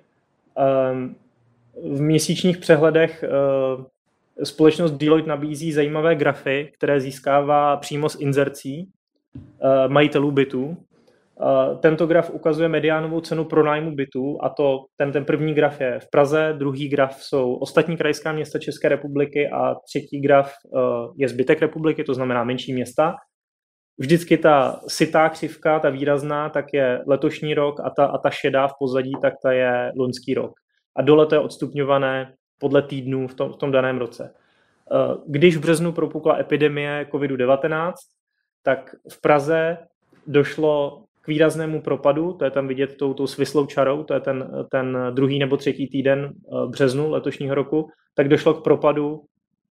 V měsíčních přehledech společnost Deloitte nabízí zajímavé grafy, které získává přímo z inzercí majitelů bytů. Tento graf ukazuje mediánovou cenu pronájmu bytů a to ten první graf je v Praze, druhý graf jsou ostatní krajská města České republiky a třetí graf je zbytek republiky, to znamená menší města. Vždycky ta sytá křivka, ta výrazná, tak je letošní rok a ta šedá v pozadí, tak ta je loňský rok. A dole to je odstupňované podle týdnů v tom daném roce. Když v březnu propukla epidemie COVID-19, tak v Praze došlo k výraznému propadu, to je tam vidět tou svislou čarou, to je ten druhý nebo třetí týden březnu letošního roku, tak došlo k propadu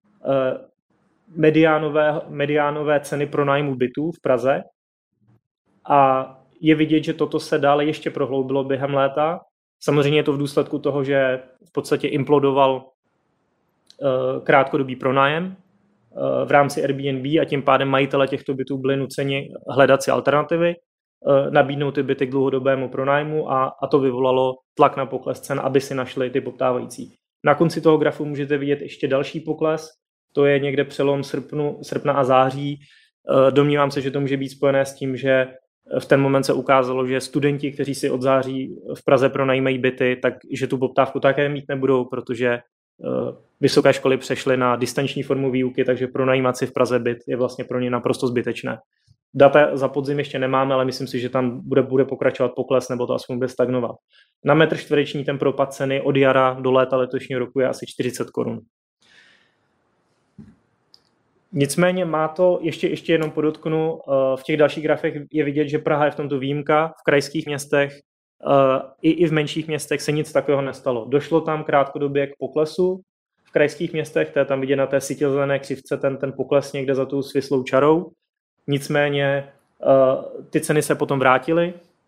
mediánové ceny pronájmu bytů v Praze a je vidět, že toto se dále ještě prohloubilo během léta. Samozřejmě je to v důsledku toho, že v podstatě implodoval krátkodobý pronájem v rámci Airbnb a tím pádem majitele těchto bytů byli nuceni hledat si alternativy, nabídnout ty byty k dlouhodobému pronájmu a to vyvolalo tlak na pokles cen, aby si našli ty poptávající. Na konci toho grafu můžete vidět ještě další pokles, to je někde přelom srpna a září. Domnívám se, že to může být spojené s tím, že v ten moment se ukázalo, že studenti, kteří si od září v Praze pronajímají byty, takže tu poptávku také mít nebudou, protože vysoké školy přešly na distanční formu výuky, takže pronajímat si v Praze byt je vlastně pro ně naprosto zbytečné. Data za podzim ještě nemáme, ale myslím si, že tam bude pokračovat pokles, nebo to aspoň bude stagnovat. Na metr čtvereční ten propad ceny od jara do léta letošního roku je asi 40 korun. Nicméně má to, ještě jenom podotknu, v těch dalších grafech je vidět, že Praha je v tomto výjimka, v krajských městech i v menších městech se nic takového nestalo. Došlo tam krátkodobě k poklesu, v krajských městech, to je tam vidět na té sítě zelené křivce, ten pokles někde za tou svislou čarou, nicméně ty ceny se potom vrátily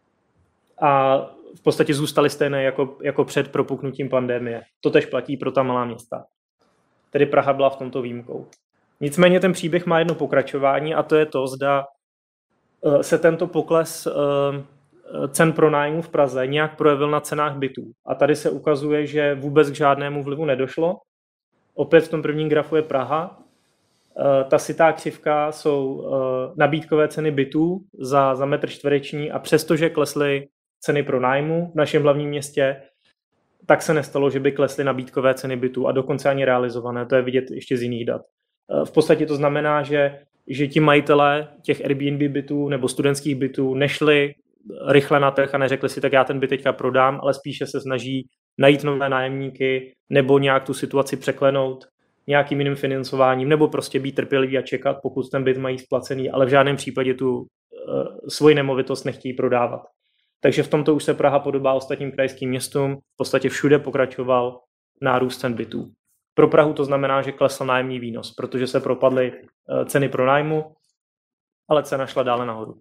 a v podstatě zůstaly stejné jako před propuknutím pandemie. To tež platí pro ta malá města. Tedy Praha byla v tomto výjimkou. Nicméně ten příběh má jedno pokračování a to je to, zda se tento pokles cen pronájmu v Praze nějak projevil na cenách bytů. A tady se ukazuje, že vůbec k žádnému vlivu nedošlo. Opět v tom prvním grafu je Praha. Ta sytá křivka jsou nabídkové ceny bytů za metr čtvereční a přestože klesly ceny pronájmu v našem hlavním městě, tak se nestalo, že by klesly nabídkové ceny bytů a dokonce ani realizované. To je vidět ještě z jiných dat. V podstatě to znamená, že ti majitelé těch Airbnb bytů nebo studentských bytů nešli rychle na trh a neřekli si, tak já ten byt teďka prodám, ale spíše se snaží najít nové nájemníky nebo nějak tu situaci překlenout nějakým jiným financováním nebo prostě být trpělivý a čekat, pokud ten byt mají splacený, ale v žádném případě tu svoji nemovitost nechtějí prodávat. Takže v tomto už se Praha podobá ostatním krajským městům. V podstatě všude pokračoval nárůst cen bytů. Pro Prahu to znamená, že klesl nájemní výnos, protože se propadly ceny pronájmu, ale cena šla dále nahoru.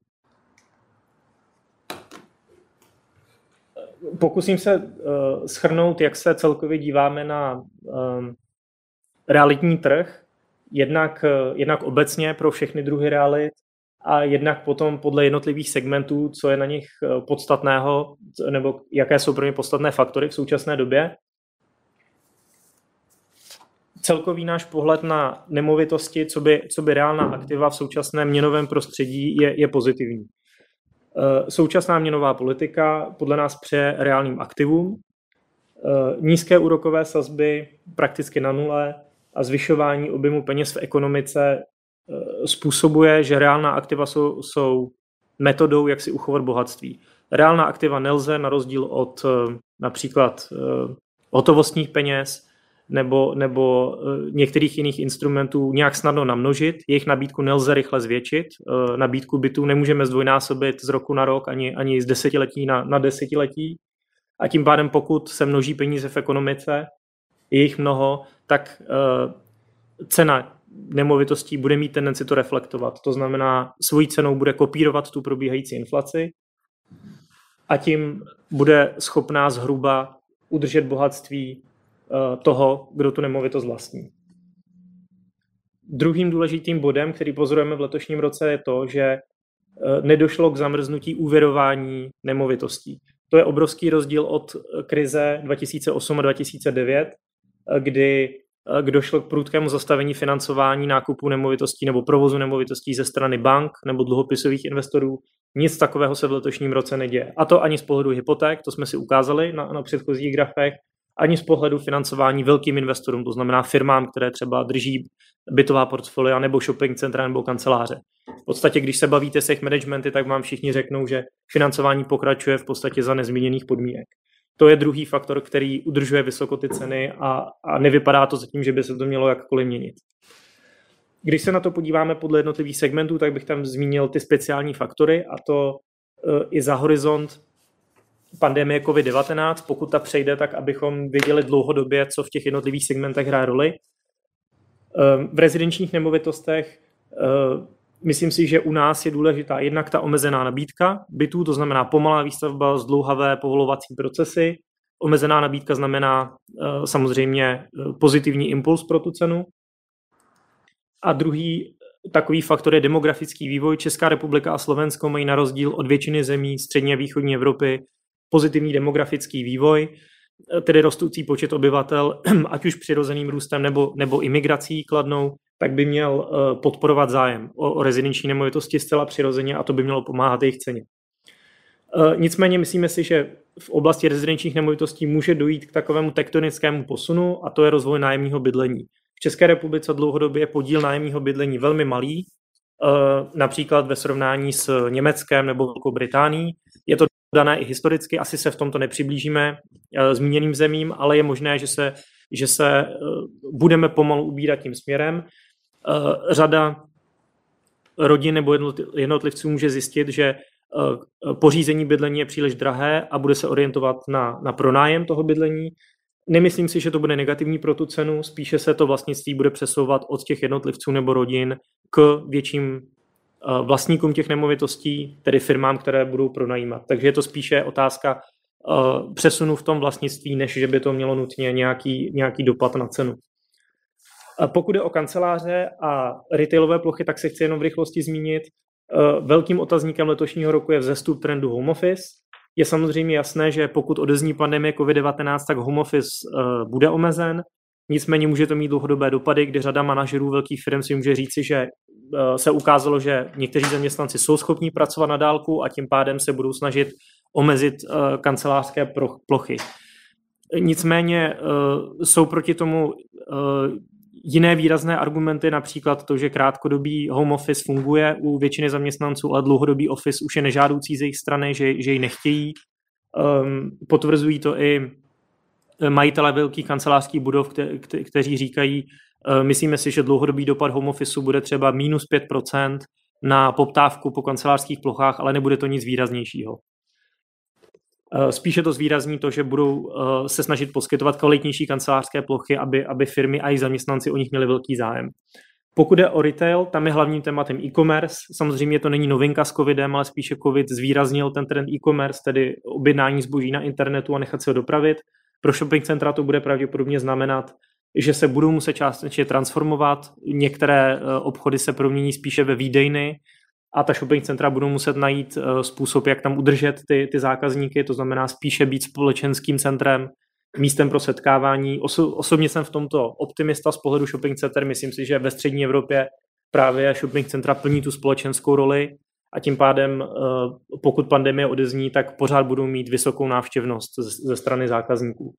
Pokusím se shrnout, jak se celkově díváme na realitní trh, jednak obecně pro všechny druhy realit a jednak potom podle jednotlivých segmentů, co je na nich podstatného, nebo jaké jsou pro ně podstatné faktory v současné době. Celkový náš pohled na nemovitosti, co by reálná aktiva v současném měnovém prostředí je pozitivní. Současná měnová politika podle nás přeje reálným aktivům. Nízké úrokové sazby prakticky na nule a zvyšování objemu peněz v ekonomice způsobuje, že reálná aktiva jsou metodou, jak si uchovat bohatství. Reálná aktiva nelze na rozdíl od například hotovostních peněz nebo některých jiných instrumentů nějak snadno namnožit. Jejich nabídku nelze rychle zvětšit. Nabídku bytů nemůžeme zdvojnásobit z roku na rok ani z desetiletí na desetiletí. A tím pádem, pokud se množí peníze v ekonomice, je jich mnoho, tak cena nemovitostí bude mít tendenci to reflektovat. To znamená, svojí cenou bude kopírovat tu probíhající inflaci a tím bude schopná zhruba udržet bohatství toho, kdo tu nemovitost vlastní. Druhým důležitým bodem, který pozorujeme v letošním roce, je to, že nedošlo k zamrznutí úvěrování nemovitostí. To je obrovský rozdíl od krize 2008 a 2009, kdy došlo k prudkému zastavení financování nákupu nemovitostí nebo provozu nemovitostí ze strany bank nebo dluhopisových investorů. Nic takového se v letošním roce neděje. A to ani z pohledu hypoték, to jsme si ukázali na předchozích grafech, ani z pohledu financování velkým investorům, to znamená firmám, které třeba drží bytová portfolia nebo shopping centra nebo kanceláře. V podstatě, když se bavíte s jejich managementy, tak vám všichni řeknou, že financování pokračuje v podstatě za nezměněných podmínek. To je druhý faktor, který udržuje vysoko ty ceny a nevypadá to zatím, že by se to mělo jakkoliv měnit. Když se na to podíváme podle jednotlivých segmentů, tak bych tam zmínil ty speciální faktory a to i za horizont pandemie COVID-19, pokud ta přejde, tak abychom věděli dlouhodobě, co v těch jednotlivých segmentech hraje roli. V rezidenčních nemovitostech myslím si, že u nás je důležitá jednak ta omezená nabídka bytů, to znamená pomalá výstavba, zdlouhavé povolovací procesy. Omezená nabídka znamená samozřejmě pozitivní impuls pro tu cenu. A druhý takový faktor je demografický vývoj. Česká republika a Slovensko mají na rozdíl od většiny zemí střední a východní Evropy pozitivní demografický vývoj, tedy rostoucí počet obyvatel, ať už přirozeným růstem nebo imigrací kladnou, tak by měl podporovat zájem o rezidenční nemovitosti zcela přirozeně a to by mělo pomáhat jejich ceně. Nicméně myslíme si, že v oblasti rezidenčních nemovitostí může dojít k takovému tektonickému posunu a to je rozvoj nájemního bydlení. V České republice dlouhodobě je podíl nájemního bydlení velmi malý, například ve srovnání s Německem nebo Velkou Británií. Je to dané i historicky, asi se v tomto nepřiblížíme zmíněným zemím, ale je možné, že se budeme pomalu ubírat tím směrem. Řada rodin nebo jednotlivců může zjistit, že pořízení bydlení je příliš drahé a bude se orientovat na pronájem toho bydlení. Nemyslím si, že to bude negativní pro tu cenu, spíše se to vlastnictví bude přesouvat od těch jednotlivců nebo rodin k větším vlastníkům těch nemovitostí, tedy firmám, které budou pronajímat. Takže je to spíše otázka přesunu v tom vlastnictví, než že by to mělo nutně nějaký dopad na cenu. Pokud je o kanceláře a retailové plochy, tak se chci jenom v rychlosti zmínit. Velkým otazníkem letošního roku je vzestup trendu home office. Je samozřejmě jasné, že pokud odezní pandemie COVID-19, tak home office bude omezen. Nicméně může to mít dlouhodobé dopady, kdy řada manažerů velkých firm si může říci, že se ukázalo, že někteří zaměstnanci jsou schopní pracovat na dálku a tím pádem se budou snažit omezit kancelářské plochy. Nicméně jsou proti tomu jiné výrazné argumenty, například to, že krátkodobý home office funguje u většiny zaměstnanců, ale dlouhodobý office už je nežádoucí z jejich strany, že ji nechtějí. Potvrzují to i majitelé velkých kancelářských budov, kteří říkají, myslíme si, že dlouhodobý dopad home officeu bude třeba minus 5% na poptávku po kancelářských plochách, ale nebude to nic výraznějšího. Spíše to zvýrazní to, že budou se snažit poskytovat kvalitnější kancelářské plochy, aby firmy a i zaměstnanci o nich měli velký zájem. Pokud je o retail, tam je hlavním tématem e-commerce. Samozřejmě to není novinka s covidem, ale spíše covid zvýraznil ten trend e-commerce, tedy objednání zboží na internetu a nechat se ho dopravit. Pro shopping centra to bude pravděpodobně znamenat, že se budou muset částečně transformovat. Některé obchody se promění spíše ve výdejny a ta shopping centra budou muset najít způsob, jak tam udržet ty zákazníky, to znamená spíše být společenským centrem, místem pro setkávání. Osobně jsem v tomto optimista z pohledu shopping center. Myslím si, že ve střední Evropě právě shopping centra plní tu společenskou roli a tím pádem, pokud pandemie odezní, tak pořád budou mít vysokou návštěvnost ze strany zákazníků.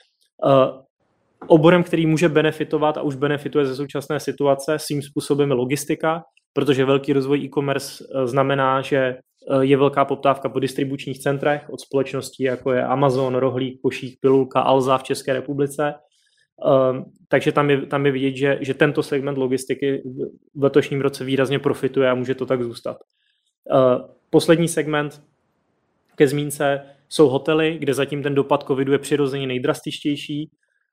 Oborem, který může benefitovat a už benefituje ze současné situace, svým způsobem je logistika, protože velký rozvoj e-commerce znamená, že je velká poptávka po distribučních centrech od společností, jako je Amazon, Rohlík, Košík, Pilulka, Alza v České republice. Takže tam je vidět, že tento segment logistiky v letošním roce výrazně profituje a může to tak zůstat. Poslední segment ke zmínce jsou hotely, kde zatím ten dopad covidu je přirozeně nejdrastičtější.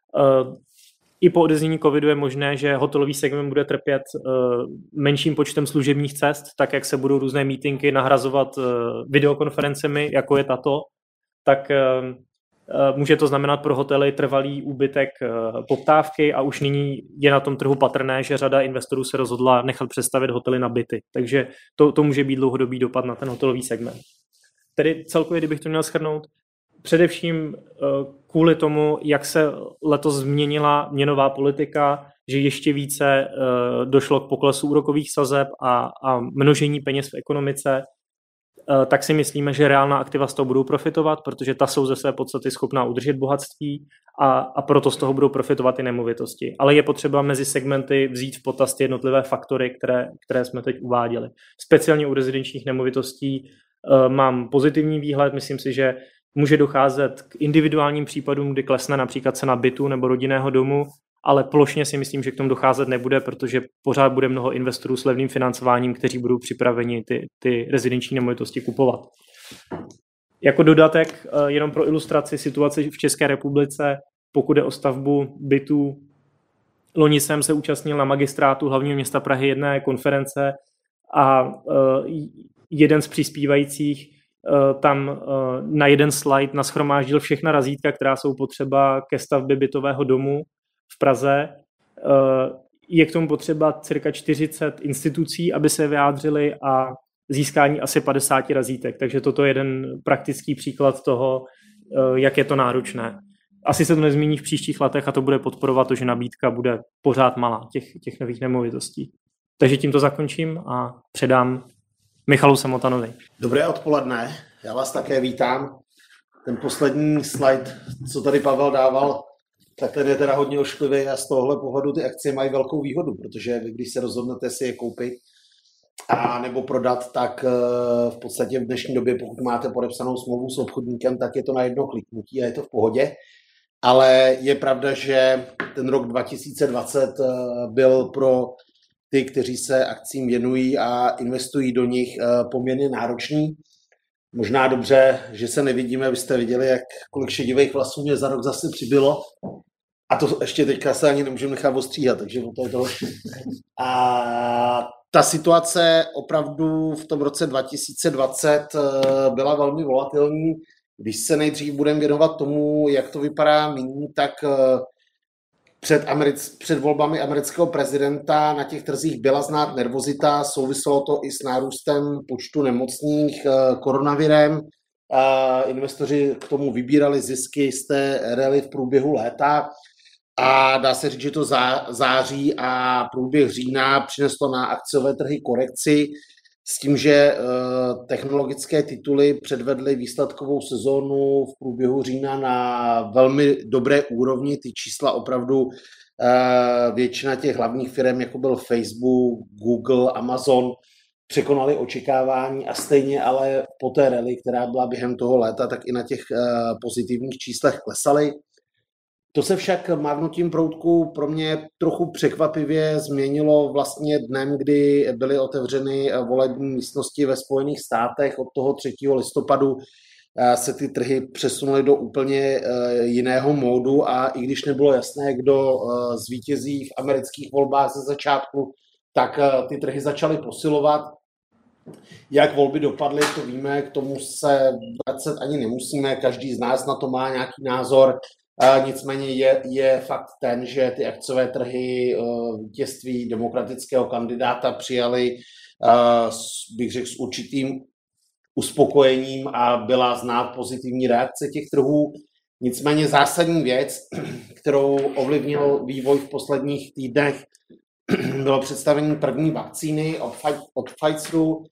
I po odeznění covidu je možné, že hotelový segment bude trpět menším počtem služebních cest, tak jak se budou různé meetingy nahrazovat videokonferencemi, jako je tato, tak může to znamenat pro hotely trvalý úbytek poptávky a už nyní je na tom trhu patrné, že řada investorů se rozhodla nechat přestavět hotely na byty. Takže to může být dlouhodobý dopad na ten hotelový segment. Tedy celkově, kdybych to měl shrnout, především kvůli tomu, jak se letos změnila měnová politika, že ještě více došlo k poklesu úrokových sazeb a množení peněz v ekonomice, tak si myslíme, že reálná aktiva z toho budou profitovat, protože ta jsou ze své podstaty schopná udržet bohatství a proto z toho budou profitovat i nemovitosti. Ale je potřeba mezi segmenty vzít v potaz ty jednotlivé faktory, které jsme teď uváděli. Speciálně u rezidenčních nemovitostí mám pozitivní výhled, myslím si, že může docházet k individuálním případům, kdy klesne například cena bytu nebo rodinného domu, ale plošně si myslím, že k tomu docházet nebude, protože pořád bude mnoho investorů s levným financováním, kteří budou připraveni ty rezidenční nemovitosti kupovat. Jako dodatek, jenom pro ilustraci situace v České republice, pokud je o stavbu bytů, loni jsem se účastnil na magistrátu hlavního města Prahy jedné konference a jeden z přispívajících tam na jeden slide nashromáždil všechna razítka, která jsou potřeba ke stavbě bytového domu v Praze. Je k tomu potřeba cirka 40 institucí, aby se vyjádřili a získání asi 50 razítek. Takže toto je jeden praktický příklad toho, jak je to náročné. Asi se to nezmíní v příštích letech a to bude podporovat to, že nabídka bude pořád malá těch nových nemovitostí. Takže tímto zakončím a předám Michalu Samotanovi. Dobré odpoledne, já vás také vítám. Ten poslední slide, co tady Pavel dával, tak ten je teda hodně ošklivý a z tohohle pohledu ty akcie mají velkou výhodu, protože vy, když se rozhodnete si je koupit a nebo prodat, tak v podstatě v dnešní době, pokud máte podepsanou smlouvu s obchodníkem, tak je to na jedno kliknutí a je to v pohodě. Ale je pravda, že ten rok 2020 byl pro ty, kteří se akcím věnují a investují do nich, poměrně náročný. Možná dobře, že se nevidíme, vy jste viděli, kolik šedivých vlasů mě za rok zase přibylo. A to ještě teďka se ani nemůžeme nechat ostříhat, takže to je to. A ta situace opravdu v tom roce 2020 byla velmi volatilní. Když se nejdřív budeme věnovat tomu, jak to vypadá nyní, tak před volbami amerického prezidenta na těch trzích byla znát nervozita, souviselo to i s nárůstem počtu nemocných koronavirem. Investoři k tomu vybírali zisky z té rally v průběhu léta a dá se říct, že to září a průběh října přineslo na akciové trhy korekci s tím, že technologické tituly předvedly výsledkovou sezónu v průběhu října na velmi dobré úrovni. Ty čísla opravdu většina těch hlavních firm, jako byl Facebook, Google, Amazon, překonaly očekávání a stejně ale po té rally, která byla během toho léta, tak i na těch pozitivních číslech klesaly. To se však mávnutím proutku pro mě trochu překvapivě změnilo vlastně dnem, kdy byly otevřeny volební místnosti ve Spojených státech. Od toho 3. listopadu se ty trhy přesunuly do úplně jiného módu a i když nebylo jasné, kdo zvítězí v amerických volbách ze začátku, tak ty trhy začaly posilovat. Jak volby dopadly, to víme, k tomu se vracet ani nemusíme, každý z nás na to má nějaký názor. Nicméně je fakt ten, že ty akciové trhy vítězství demokratického kandidáta přijali, bych řekl, s určitým uspokojením a byla znát pozitivní reakce těch trhů. Nicméně zásadní věc, kterou ovlivnil vývoj v posledních týdnech, bylo představení první vakcíny od Pfizeru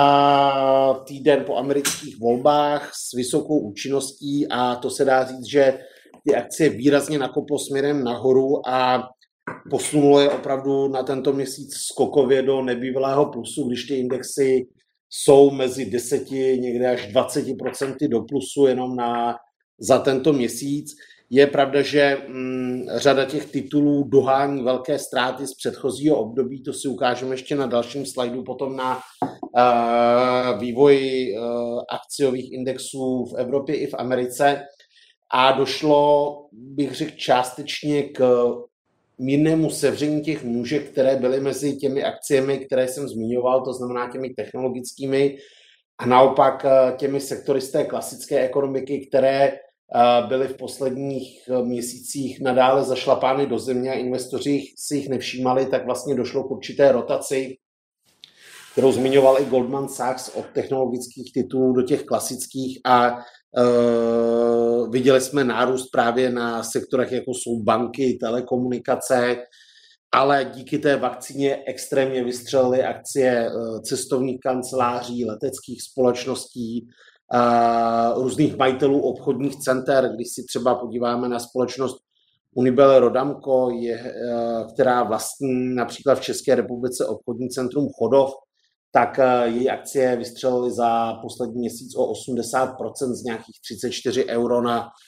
týden po amerických volbách s vysokou účinností a to se dá říct, že ty akcie výrazně nakoplo směrem nahoru a posunulo je opravdu na tento měsíc skokově do nebývalého plusu, když ty indexy jsou mezi 10, někde až 20% do plusu jenom za tento měsíc. Je pravda, že řada těch titulů dohání velké ztráty z předchozího období, to si ukážeme ještě na dalším slajdu, potom na vývoj akciových indexů v Evropě i v Americe. A došlo, bych řekl, částečně k mírnému sevření těch nůžek, které byly mezi těmi akciemi, které jsem zmiňoval, to znamená těmi technologickými a naopak těmi sektory z té klasické ekonomiky, které byly v posledních měsících nadále zašlapány do země a investoři si jich nevšímali, tak vlastně došlo k určité rotaci, kterou zmiňoval i Goldman Sachs od technologických titulů do těch klasických a viděli jsme nárůst právě na sektorech, jako jsou banky, telekomunikace, ale díky té vakcíně extrémně vystřelily akcie cestovních kanceláří, leteckých společností, různých majitelů obchodních center. Když si třeba podíváme na společnost Unibail Rodamco, která vlastní například v České republice obchodní centrum Chodov, tak její akcie vystřelily za poslední měsíc o 80% z nějakých 34 euro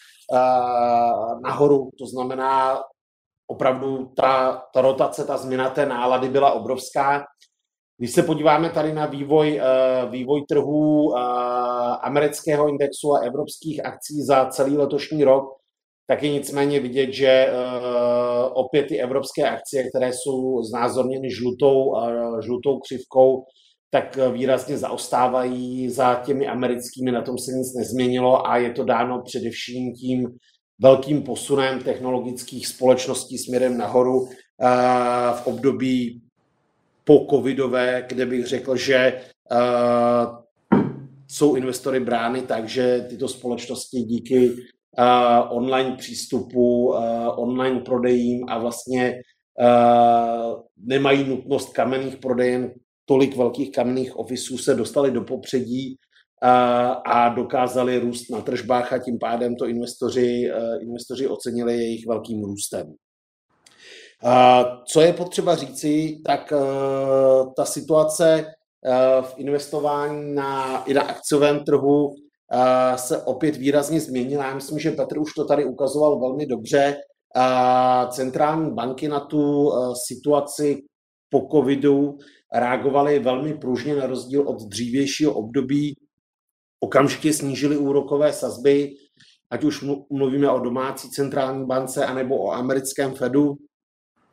nahoru. To znamená, opravdu ta rotace, ta změna té nálady byla obrovská. Když se podíváme tady na vývoj trhů amerického indexu a evropských akcí za celý letošní rok, tak je nicméně vidět, že opět ty evropské akcie, které jsou znázorněny žlutou křivkou, tak výrazně zaostávají za těmi americkými, na tom se nic nezměnilo a je to dáno především tím velkým posunem technologických společností směrem nahoru v období po covidové, kde bych řekl, že jsou investory brány tak, že tyto společnosti díky online přístupu, online prodejím a vlastně nemají nutnost kamenných prodejen, tolik velkých kamenných ofisů se dostali do popředí a dokázali růst na tržbách a tím pádem to investoři ocenili jejich velkým růstem. Co je potřeba říci, tak ta situace v investování i na akciovém trhu se opět výrazně změnila. Já myslím, že Petr už to tady ukazoval velmi dobře. Centrální banky na tu situaci po covidu reagovaly velmi pružně na rozdíl od dřívějšího období. Okamžitě snížily úrokové sazby, ať už mluvíme o domácí centrální bance anebo o americkém Fedu.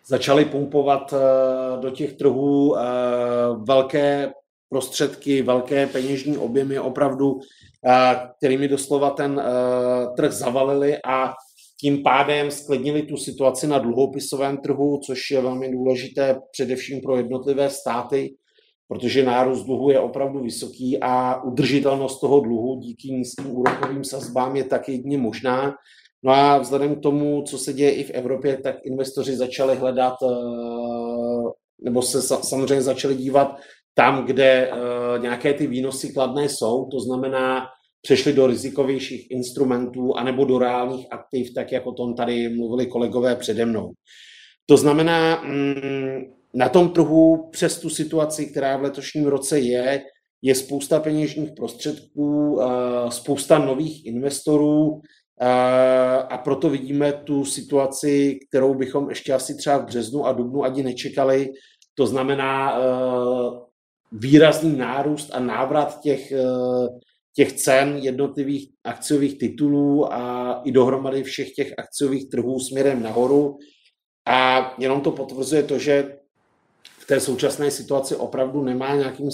začali pumpovat do těch trhů velké prostředky, velké peněžní objemy opravdu, kterými doslova ten trh zavalili a tím pádem sklidnili tu situaci na dluhopisovém trhu, což je velmi důležité především pro jednotlivé státy, protože nárůst dluhu je opravdu vysoký a udržitelnost toho dluhu díky nízkým úrokovým sazbám je tak jedině možná. No a vzhledem k tomu, co se děje i v Evropě, tak investoři začali hledat, nebo se samozřejmě začali dívat tam, kde nějaké ty výnosy kladné jsou, to znamená, přešli do rizikovějších instrumentů anebo do reálných aktiv, tak jak o tom tady mluvili kolegové přede mnou. To znamená, na tom trhu přes tu situaci, která v letošním roce je spousta peněžních prostředků, spousta nových investorů a proto vidíme tu situaci, kterou bychom ještě asi třeba v březnu a dubnu ani nečekali. To znamená výrazný nárůst a návrat těch cen jednotlivých akciových titulů a i dohromady všech těch akciových trhů směrem nahoru. A jenom to potvrzuje to, že v té současné situaci opravdu nemá nějakým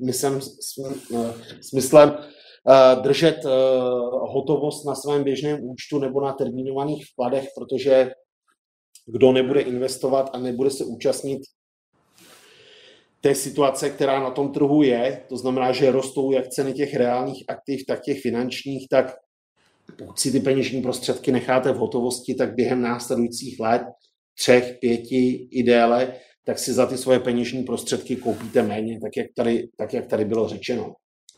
smyslem držet hotovost na svém běžném účtu nebo na termínovaných vkladech, protože kdo nebude investovat a nebude se účastnit té situace, která na tom trhu je, to znamená, že rostou jak ceny těch reálních aktiv, tak těch finančních, tak pokud si ty peněžní prostředky necháte v hotovosti, tak během následujících let, 3, 5 i déle, tak si za ty svoje peněžní prostředky koupíte méně, tak jak tady bylo řečeno.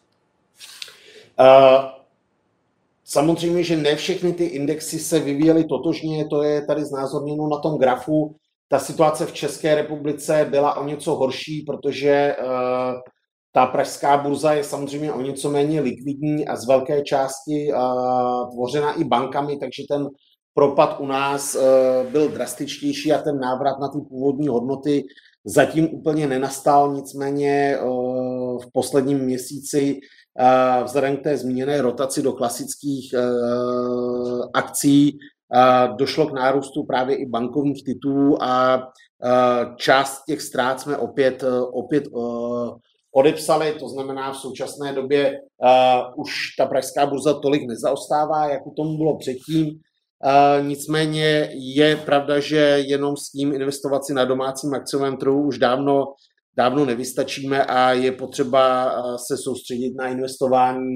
Samozřejmě, že ne všechny ty indexy se vyvíjely totožně, to je tady znázorněno na tom grafu. Ta situace v České republice byla o něco horší, protože ta pražská burza je samozřejmě o něco méně likvidní a z velké části tvořena i bankami, takže ten propad u nás byl drastičtější a ten návrat na ty původní hodnoty zatím úplně nenastal, nicméně v posledním měsíci vzhledem k té zmíněné rotaci do klasických akcí došlo k nárůstu právě i bankovních titulů a část těch ztrát jsme opět odepsali, to znamená v současné době už ta pražská burza tolik nezaostává, jak u tomu bylo předtím. Nicméně je pravda, že jenom s tím investovat si na domácím akciovém trhu už dávno nevystačíme a je potřeba se soustředit na investování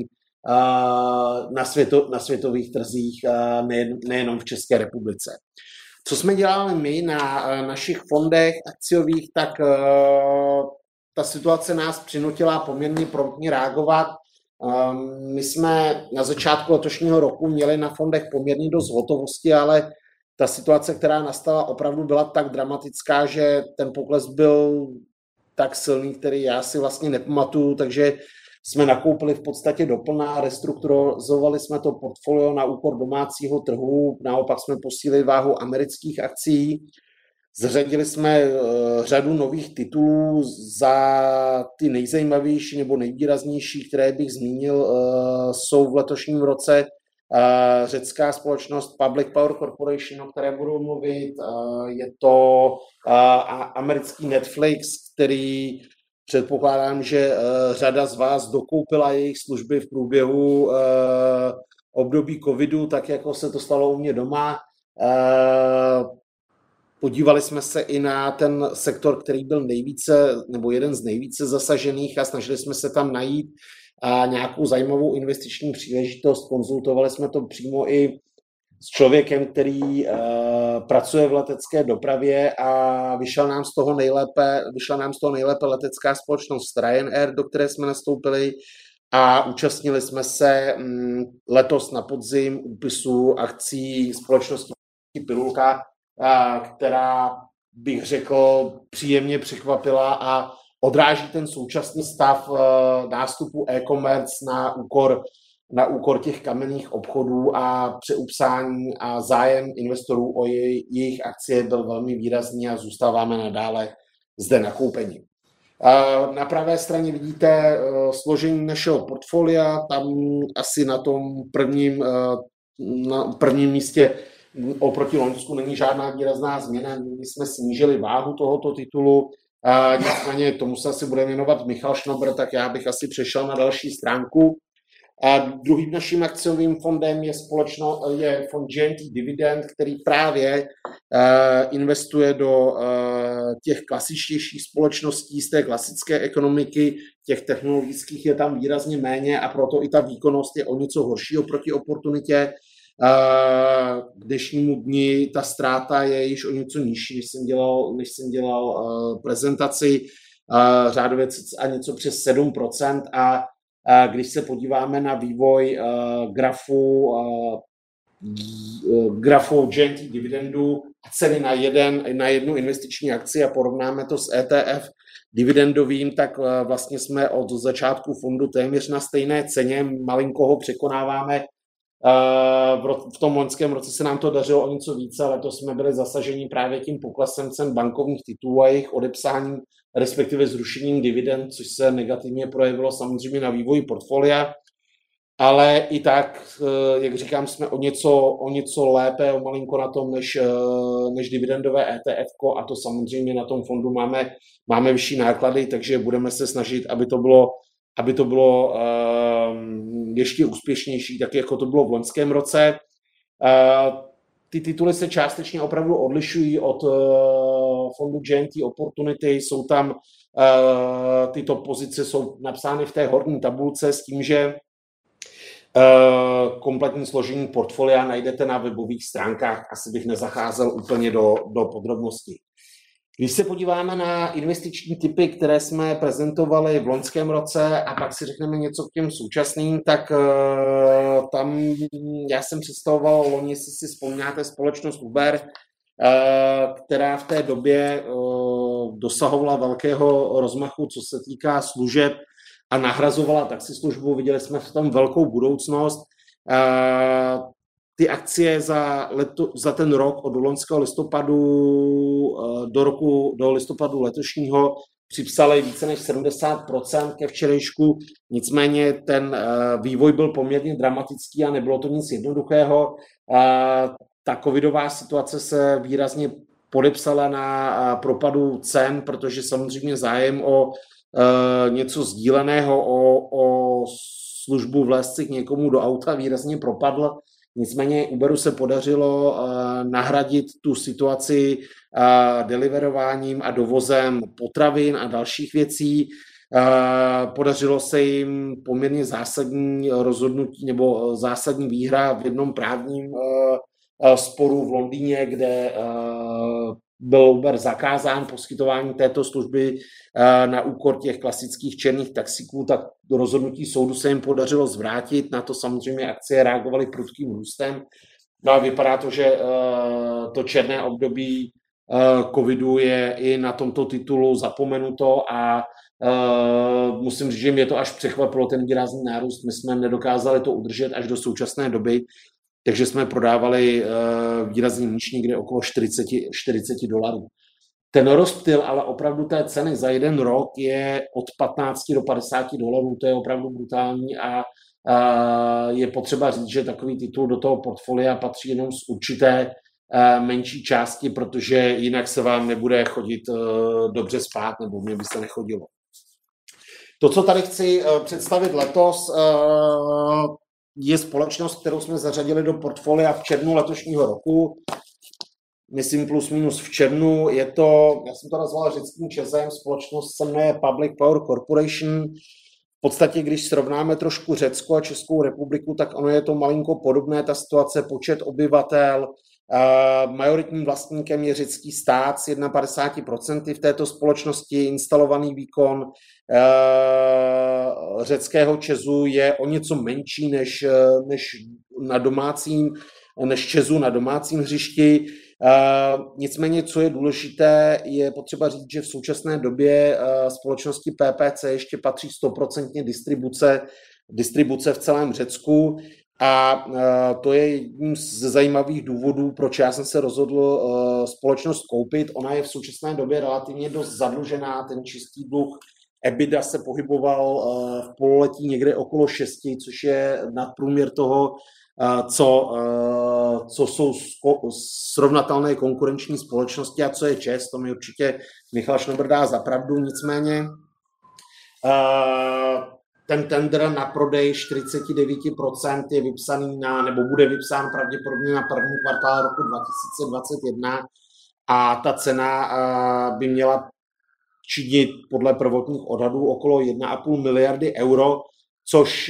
na světových trzích, nejenom v České republice. Co jsme dělali my na našich fondech akciových, tak ta situace nás přinutila poměrně promptně reagovat. My jsme na začátku letošního roku měli na fondech poměrně dost hotovosti, ale ta situace, která nastala, opravdu byla tak dramatická, že ten pokles byl tak silný, který já si vlastně nepamatuju, takže jsme nakoupili v podstatě doplná, restrukturalizovali jsme to portfolio na úkor domácího trhu, naopak jsme posílili váhu amerických akcií, zřadili jsme řadu nových titulů, za ty nejzajímavější nebo nejvýraznější, které bych zmínil, jsou v letošním roce řecká společnost Public Power Corporation, o které budu mluvit, je to americký Netflix, který předpokládám, že řada z vás dokoupila jejich služby v průběhu období covidu, tak jako se to stalo u mě doma. Podívali jsme se i na ten sektor, který byl nejvíce, nebo jeden z nejvíce zasažených a snažili jsme se tam najít nějakou zajímavou investiční příležitost. Konzultovali jsme to přímo i s člověkem, který pracuje v letecké dopravě a vyšla nám z toho nejlépe letecká společnost Ryanair, do které jsme nastoupili a účastnili jsme se letos na podzim úpisu akcí společnosti Pilulka, která bych řekl příjemně překvapila a odráží ten současný stav nástupu e-commerce na úkor těch kamenných obchodů a přeupsání a zájem investorů o jejich akcie byl velmi výrazný a zůstáváme nadále zde nakoupeni. Na pravé straně vidíte složení našeho portfolia, tam asi na tom prvním místě oproti loňsku není žádná výrazná změna, my jsme snížili váhu tohoto titulu, nicméně tomu se asi bude věnovat Michal Šnobr, tak já bych asi přešel na další stránku. A druhým naším akciovým fondem je fond GNT Dividend, který právě investuje do těch klasičtějších společností z té klasické ekonomiky, těch technologických je tam výrazně méně a proto i ta výkonnost je o něco horší oproti oportunitě. K dnešnímu dni ta ztráta je již o něco nižší, než jsem dělal prezentaci, řádově a něco přes 7%, a když se podíváme na vývoj grafu GNT dividendu a ceny na jednu investiční akci a porovnáme to s ETF dividendovým, tak vlastně jsme od začátku fondu téměř na stejné ceně, malinko ho překonáváme. V tom loňském roce se nám to dařilo o něco více, ale letos jsme byli zasaženi právě tím poklesem cen bankovních titulů a jejich odepsáním, respektive zrušením dividend, což se negativně projevilo samozřejmě na vývoji portfolia. Ale i tak, jak říkám, jsme o něco lépe, o malinko na tom, než dividendové ETF, a to samozřejmě na tom fondu máme vyšší náklady, takže budeme se snažit, aby to bylo ještě úspěšnější, tak jako to bylo v loňském roce. Ty tituly se částečně opravdu odlišují od fondu GNT Opportunity, jsou tam, tyto pozice jsou napsány v té horní tabulce s tím, že kompletní složení portfolia najdete na webových stránkách, asi bych nezacházel úplně do podrobností. Když se podíváme na investiční typy, které jsme prezentovali v loňském roce a pak si řekneme něco k těm současným, tak tam já jsem představoval loni, jestli si vzpomínáte, společnost Uber, která v té době dosahovala velkého rozmachu, co se týká služeb a nahrazovala taxislužbu. Viděli jsme v tom velkou budoucnost. Ty akcie za ten rok od loňského listopadu do listopadu letošního připsaly více než 70% ke včerejšku, nicméně ten vývoj byl poměrně dramatický a nebylo to nic jednoduchého. Ta covidová situace se výrazně podepsala na propadu cen, protože samozřejmě zájem o něco sdíleného, o službu vlézt si k někomu do auta výrazně propadl. Nicméně Uberu se podařilo nahradit tu situaci deliverováním a dovozem potravin a dalších věcí. Podařilo se jim poměrně zásadní rozhodnutí nebo zásadní výhra v jednom právním sporu v Londýně, kde byl Uber zakázán poskytování této služby na úkor těch klasických černých taxíků, tak do rozhodnutí soudu se jim podařilo zvrátit. Na to samozřejmě akcie reagovaly prudkým růstem. No a vypadá to, že to černé období covidu je i na tomto titulu zapomenuto a musím říct, že mě to až překvapilo, ten výrazný nárůst. My jsme nedokázali to udržet až do současné doby, takže jsme prodávali výrazně níž, někde okolo $40. Ten rozptyl ale opravdu té ceny za jeden rok je od $15 do $50, to je opravdu brutální a je potřeba říct, že takový titul do toho portfolia patří jenom z určité menší části, protože jinak se vám nebude chodit dobře spát, nebo mně by se nechodilo. To, co tady chci představit letos, je společnost, kterou jsme zařadili do portfolia v červnu letošního roku. Myslím plus minus v červnu. Je to, já jsem to nazval řeckým ČEZem, společnost se jmenuje Public Power Corporation. V podstatě, když srovnáme trošku Řecko a Českou republiku, tak ono je to malinko podobné, ta situace, počet obyvatel. Majoritním vlastníkem je řecký stát s 51% v této společnosti, instalovaný výkon řeckého ČEZu je o něco menší než ČEZu na domácím hřišti. Nicméně, co je důležité, je potřeba říct, že v současné době společnosti PPC ještě patří 100% distribuce v celém Řecku. A to je jedním ze zajímavých důvodů, proč já jsem se rozhodl společnost koupit. Ona je v současné době relativně dost zadlužená, ten čistý dluh EBITDA se pohyboval v pololetí někde okolo 6, což je nadprůměr toho, co jsou srovnatelné konkurenční společnosti a co je ČEZ, to mi určitě Michal Šnobr dá za pravdu, nicméně ten tender na prodej 49% je vypsaný nebo bude vypsán pravděpodobně na první kvartál roku 2021 a ta cena by měla činit podle prvotních odhadů okolo 1,5 miliardy euro, což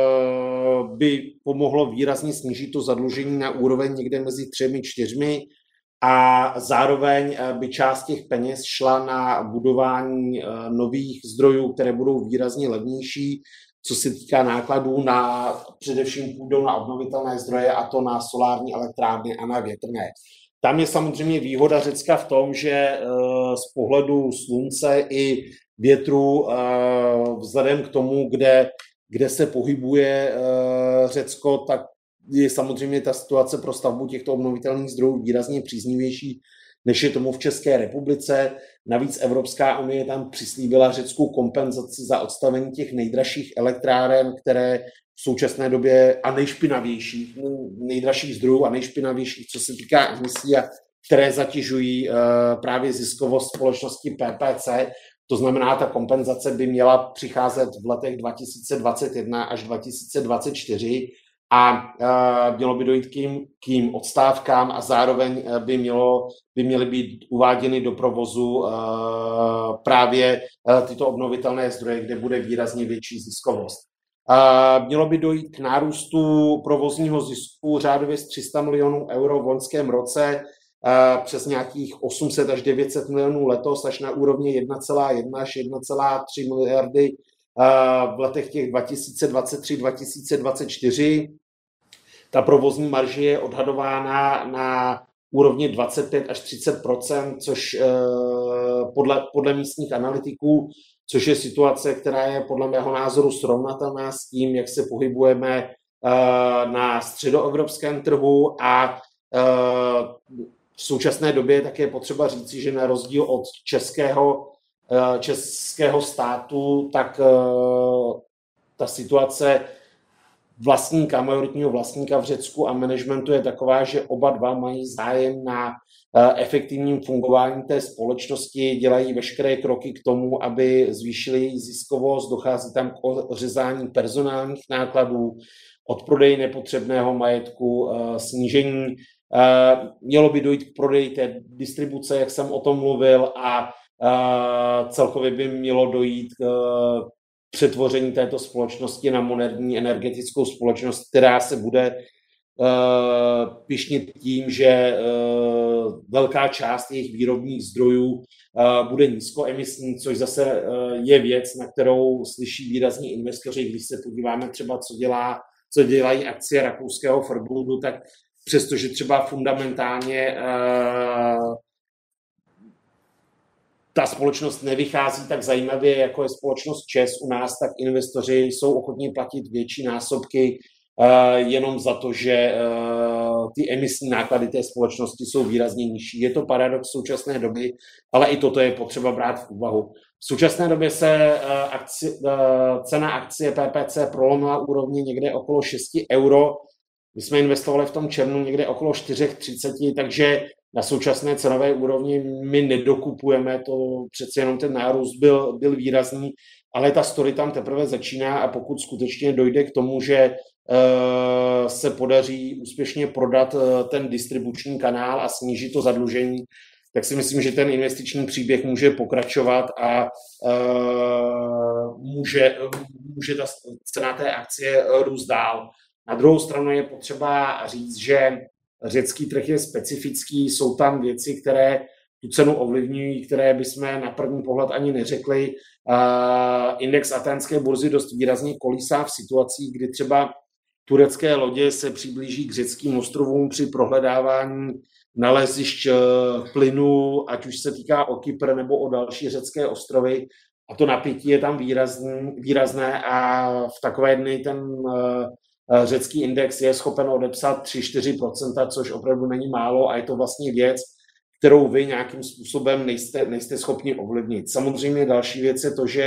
by pomohlo výrazně snížit to zadlužení na úroveň někde mezi 3-4 a zároveň by část těch peněz šla na budování nových zdrojů, které budou výrazně levnější, co se týká nákladů především půjdou na obnovitelné zdroje, a to na solární elektrárny a na větrné. Tam je samozřejmě výhoda Řecka v tom, že z pohledu slunce i větru, vzhledem k tomu, kde se pohybuje Řecko, tak je samozřejmě ta situace pro stavbu těchto obnovitelných zdrojů výrazně příznivější, než je tomu v České republice. Navíc Evropská unie tam přislíbila Řecku kompenzaci za odstavení těch nejdražších elektráren, které v současné době a nejdražších zdrojů a nejšpinavějších, co se týká emisí, a které zatěžují právě ziskovost společnosti PPC. To znamená, ta kompenzace by měla přicházet v letech 2021 až 2024 a mělo by dojít k jím odstávkám a zároveň by měly být uváděny do provozu právě tyto obnovitelné zdroje, kde bude výrazně větší ziskovost. Mělo by dojít k nárůstu provozního zisku řádově z 300 milionů euro v loňském roce přes nějakých 800 až 900 milionů letos až na úrovni 1,1 až 1,3 miliardy v letech těch 2023-2024. Ta provozní marže je odhadována na úrovni 25 až 30%, což podle místních analytiků, což je situace, která je podle mého názoru srovnatelná s tím, jak se pohybujeme na středoevropském trhu, a v současné době také je potřeba říci, že na rozdíl od českého státu, tak ta situace majoritního vlastníka v Řecku a managementu je taková, že oba dva mají zájem na efektivním fungování té společnosti, dělají veškeré kroky k tomu, aby zvýšili její ziskovost, dochází tam k ořezání personálních nákladů, odprodej nepotřebného majetku, snížení. Mělo by dojít k prodeji té distribuce, jak jsem o tom mluvil, a celkově by mělo dojít k přetvoření této společnosti na moderní energetickou společnost, která se bude pyšnit tím, že velká část jejich výrobních zdrojů bude nízkoemisní, což zase je věc, na kterou slyší výrazní investoři. Když se podíváme třeba, co dělají akcie rakouského Verbundu, tak přestože třeba fundamentálně ta společnost nevychází tak zajímavě, jako je společnost ČEZ u nás, tak investoři jsou ochotní platit větší násobky jenom za to, že ty emisní náklady té společnosti jsou výrazně nižší. Je to paradox současné doby, ale i toto je potřeba brát v úvahu. V současné době se cena akcie PPC prolomila úrovni někde okolo 6 euro. My jsme investovali v tom červnu někde okolo 4,30, takže na současné cenové úrovni my nedokupujeme, to přece jenom ten nárůst byl výrazný, ale ta story tam teprve začíná, a pokud skutečně dojde k tomu, že se podaří úspěšně prodat ten distribuční kanál a snížit to zadlužení, tak si myslím, že ten investiční příběh může pokračovat a může ta cena té akcie růst dál. Na druhou stranu je potřeba říct, že řecký trh je specifický, jsou tam věci, které tu cenu ovlivňují, které bychom na první pohled ani neřekli. Index athénské burzy dost výrazně kolísá v situacích, kdy třeba turecké lodě se přiblíží k řeckým ostrovům při prohledávání nalezišť plynu, ať už se týká o Kypr nebo o další řecké ostrovy. A to napětí je tam výrazné a v takové dny ten řecký index je schopen odepsat 3-4%, což opravdu není málo, a je to vlastně věc, kterou vy nějakým způsobem nejste schopni ovlivnit. Samozřejmě další věc je to, že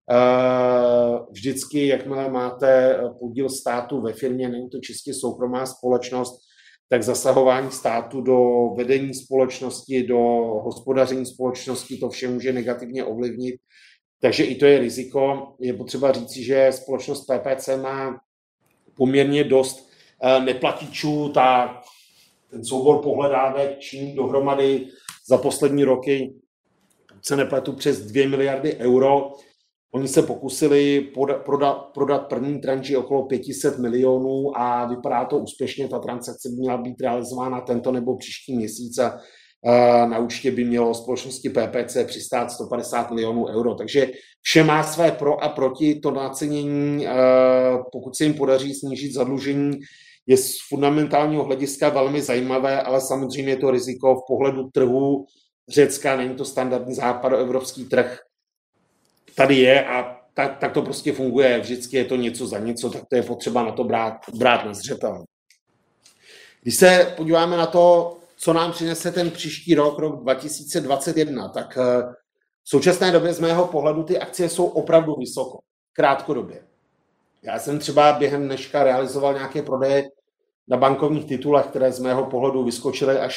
Vždycky, jakmile máte podíl státu ve firmě, není to čistě soukromá společnost, tak zasahování státu do vedení společnosti, do hospodaření společnosti, to vše může negativně ovlivnit. Takže i to je riziko. Je potřeba říci, že společnost PPC má poměrně dost neplatičů, ten soubor pohledávek činí dohromady za poslední roky, se nepletu, přes 2 miliardy euro. Oni se pokusili prodat první tranži okolo 500 milionů a vypadá to úspěšně. Ta transakce by měla být realizována tento nebo příští měsíc a na účtě by mělo společnosti PPC přistát 150 milionů euro. Takže vše má své pro a proti. To nacenění, pokud se jim podaří snížit zadlužení, je z fundamentálního hlediska velmi zajímavé, ale samozřejmě je to riziko v pohledu trhu Řecka, není to standardní západoevropský trh. Tady je a tak to prostě funguje. Vždycky je to něco za něco, tak to je potřeba na to brát na zřetel. Když se podíváme na to, co nám přinese ten příští rok 2021, tak v současné době z mého pohledu ty akcie jsou opravdu vysoko, krátkodobě. Já jsem třeba během dneška realizoval nějaké prodeje na bankovních titulech, které z mého pohledu vyskočily až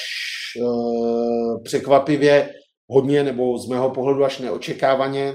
překvapivě hodně, nebo z mého pohledu až neočekávaně.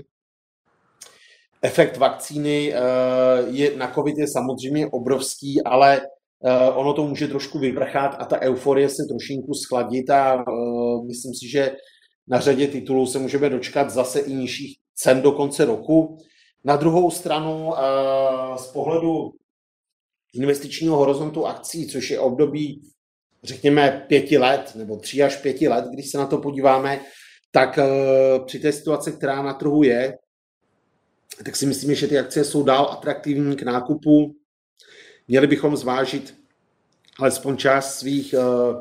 Efekt vakcíny na COVID je samozřejmě obrovský, ale ono to může trošku vyprchat a ta euforie se trošinku schladit a myslím si, že na řadě titulů se můžeme dočkat zase i nižších cen do konce roku. Na druhou stranu z pohledu investičního horizontu akcí, což je období, řekněme, 5 let nebo 3 až 5 let, když se na to podíváme, tak při té situaci, která na trhu je, tak si myslím, že ty akcie jsou dál atraktivní k nákupu. Měli bychom zvážit alespoň část svých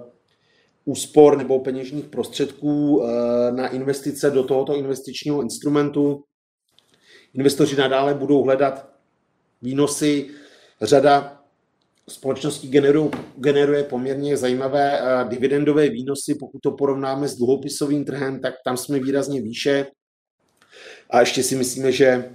úspor nebo peněžních prostředků na investice do tohoto investičního instrumentu. Investoři nadále budou hledat výnosy. Řada společností generuje poměrně zajímavé dividendové výnosy. Pokud to porovnáme s dluhopisovým trhem, tak tam jsme výrazně výše. A ještě si myslíme, že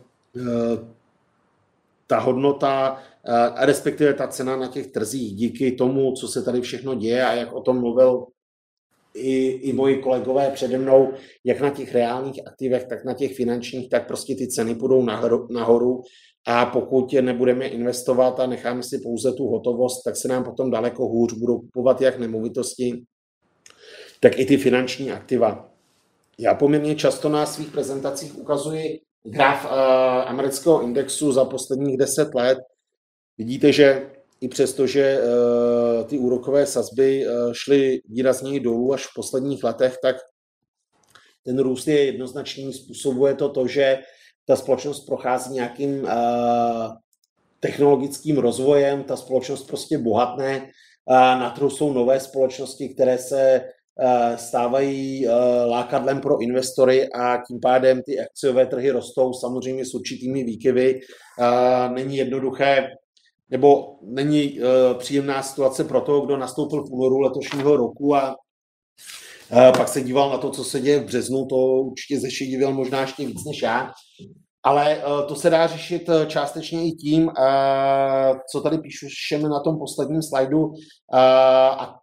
ta hodnota, respektive ta cena na těch trzích díky tomu, co se tady všechno děje a jak o tom mluvil i moji kolegové přede mnou, jak na těch reálných aktivech, tak na těch finančních, tak prostě ty ceny půjdou nahoru a pokud nebudeme investovat a necháme si pouze tu hotovost, tak se nám potom daleko hůř budou kupovat jak nemovitosti, tak i ty finanční aktiva. Já poměrně často na svých prezentacích ukazuji graf amerického indexu za posledních 10 let. Vidíte, že i přesto, že ty úrokové sazby šly výrazněji dolů až v posledních letech, tak ten růst je jednoznačný. Způsobuje to, že ta společnost prochází nějakým technologickým rozvojem, ta společnost prostě bohatne. Na trhu jsou nové společnosti, které se stávají lákadlem pro investory a tím pádem ty akciové trhy rostou samozřejmě s určitými výkyvy. Není jednoduché, nebo není příjemná situace pro toho, kdo nastoupil v únoru letošního roku a pak se díval na to, co se děje v březnu, to určitě zešedivěl možná ještě víc než já. Ale to se dá řešit částečně i tím, co tady píšeme na tom posledním slajdu, a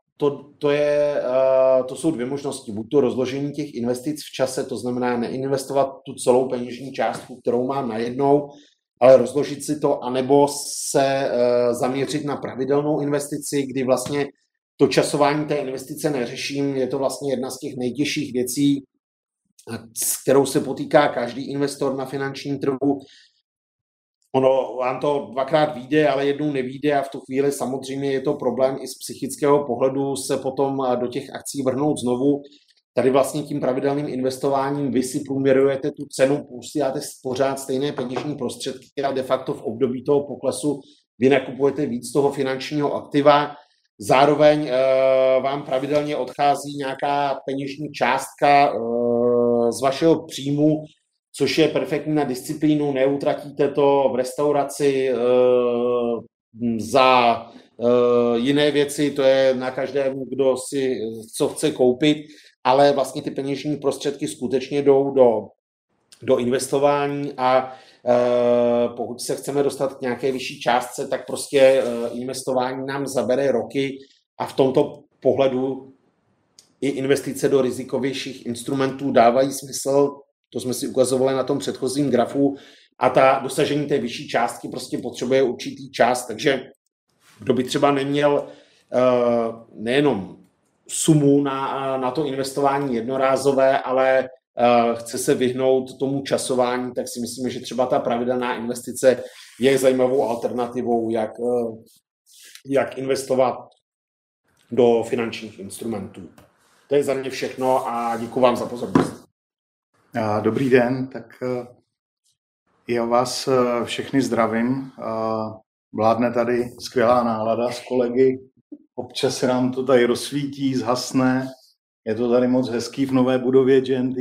to jsou 2 možnosti. Buď to rozložení těch investic v čase, to znamená neinvestovat tu celou peněžní částku, kterou mám najednou, ale rozložit si to, anebo se zaměřit na pravidelnou investici, kdy vlastně to časování té investice neřeším. Je to vlastně jedna z těch nejtěžších věcí, s kterou se potýká každý investor na finančním trhu. Ono vám to 2krát vyjde, ale jednou nevyjde a v tu chvíli samozřejmě je to problém i z psychického pohledu se potom do těch akcí vrhnout znovu. Tady vlastně tím pravidelným investováním vy si průměrujete tu cenu, posíláte pořád stejné peněžní prostředky a de facto v období toho poklesu vy nakupujete víc toho finančního aktiva. Zároveň vám pravidelně odchází nějaká peněžní částka z vašeho příjmu, což je perfektní na disciplínu, neutratíte to v restauraci za jiné věci, to je na každému, kdo si co chce koupit, ale vlastně ty peněžní prostředky skutečně jdou do do investování a pokud se chceme dostat k nějaké vyšší částce, tak prostě investování nám zabere roky a v tomto pohledu i investice do rizikovějších instrumentů dávají smysl. To jsme si ukazovali na tom předchozím grafu a ta dosažení té vyšší částky prostě potřebuje určitý čas, takže kdo by třeba neměl nejenom sumu na to investování jednorázové, ale chce se vyhnout tomu časování, tak si myslíme, že třeba ta pravidelná investice je zajímavou alternativou, jak investovat do finančních instrumentů. To je za mě všechno a děkuji vám za pozornost. Dobrý den, tak já vás všechny zdravím. Vládne tady skvělá nálada s kolegy. Občas se nám to tady rozsvítí, zhasne. Je to tady moc hezký v nové budově GNT.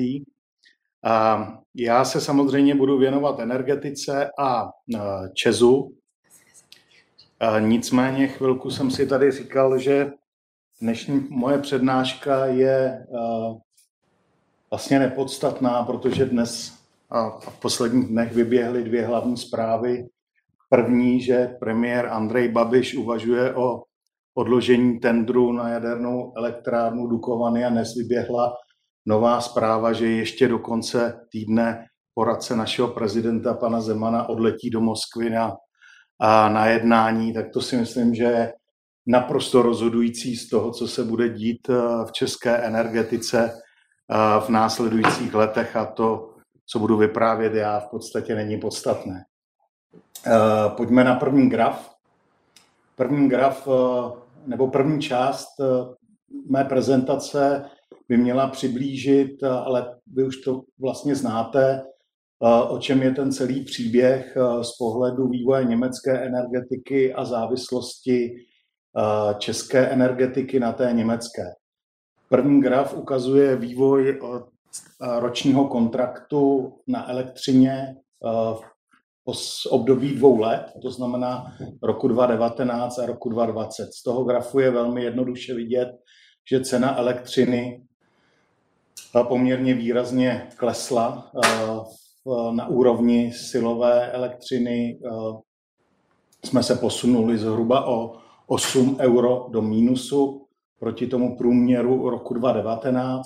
Já se samozřejmě budu věnovat energetice a ČEZu. Nicméně chvilku jsem si tady říkal, že dnešní moje přednáška je vlastně nepodstatná, protože dnes a v posledních dnech vyběhly 2 hlavní zprávy. První, že premiér Andrej Babiš uvažuje o odložení tendru na jadernou elektrárnu Dukovany a dnes vyběhla nová zpráva, že ještě do konce týdne poradce našeho prezidenta pana Zemana odletí do Moskvy na jednání, tak to si myslím, že je naprosto rozhodující z toho, co se bude dít v české energetice v následujících letech a to, co budu vyprávět já, v podstatě není podstatné. Pojďme na první graf. První graf, nebo první část mé prezentace by měla přiblížit, ale vy už to vlastně znáte, o čem je ten celý příběh z pohledu vývoje německé energetiky a závislosti české energetiky na té německé. První graf ukazuje vývoj ročního kontraktu na elektřině z období 2 let, to znamená roku 2019 a roku 2020. Z toho grafu je velmi jednoduše vidět, že cena elektřiny poměrně výrazně klesla na úrovni silové elektřiny. Jsme se posunuli zhruba o 8 euro do mínusu proti tomu průměru roku 2019,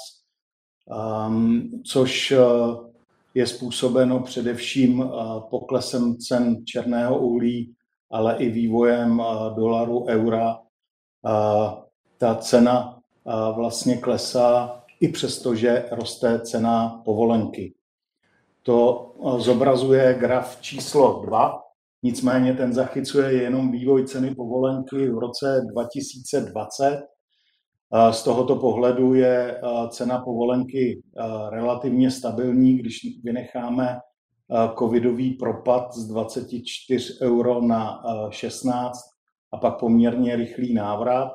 což je způsobeno především poklesem cen černého uhlí, ale i vývojem dolaru, eura. Ta cena vlastně klesá i přesto, že roste cena povolenky. To zobrazuje graf číslo 2, nicméně ten zachycuje jenom vývoj ceny povolenky v roce 2020. Z tohoto pohledu je cena povolenky relativně stabilní, když vynecháme covidový propad z 24 euro na 16 a pak poměrně rychlý návrat.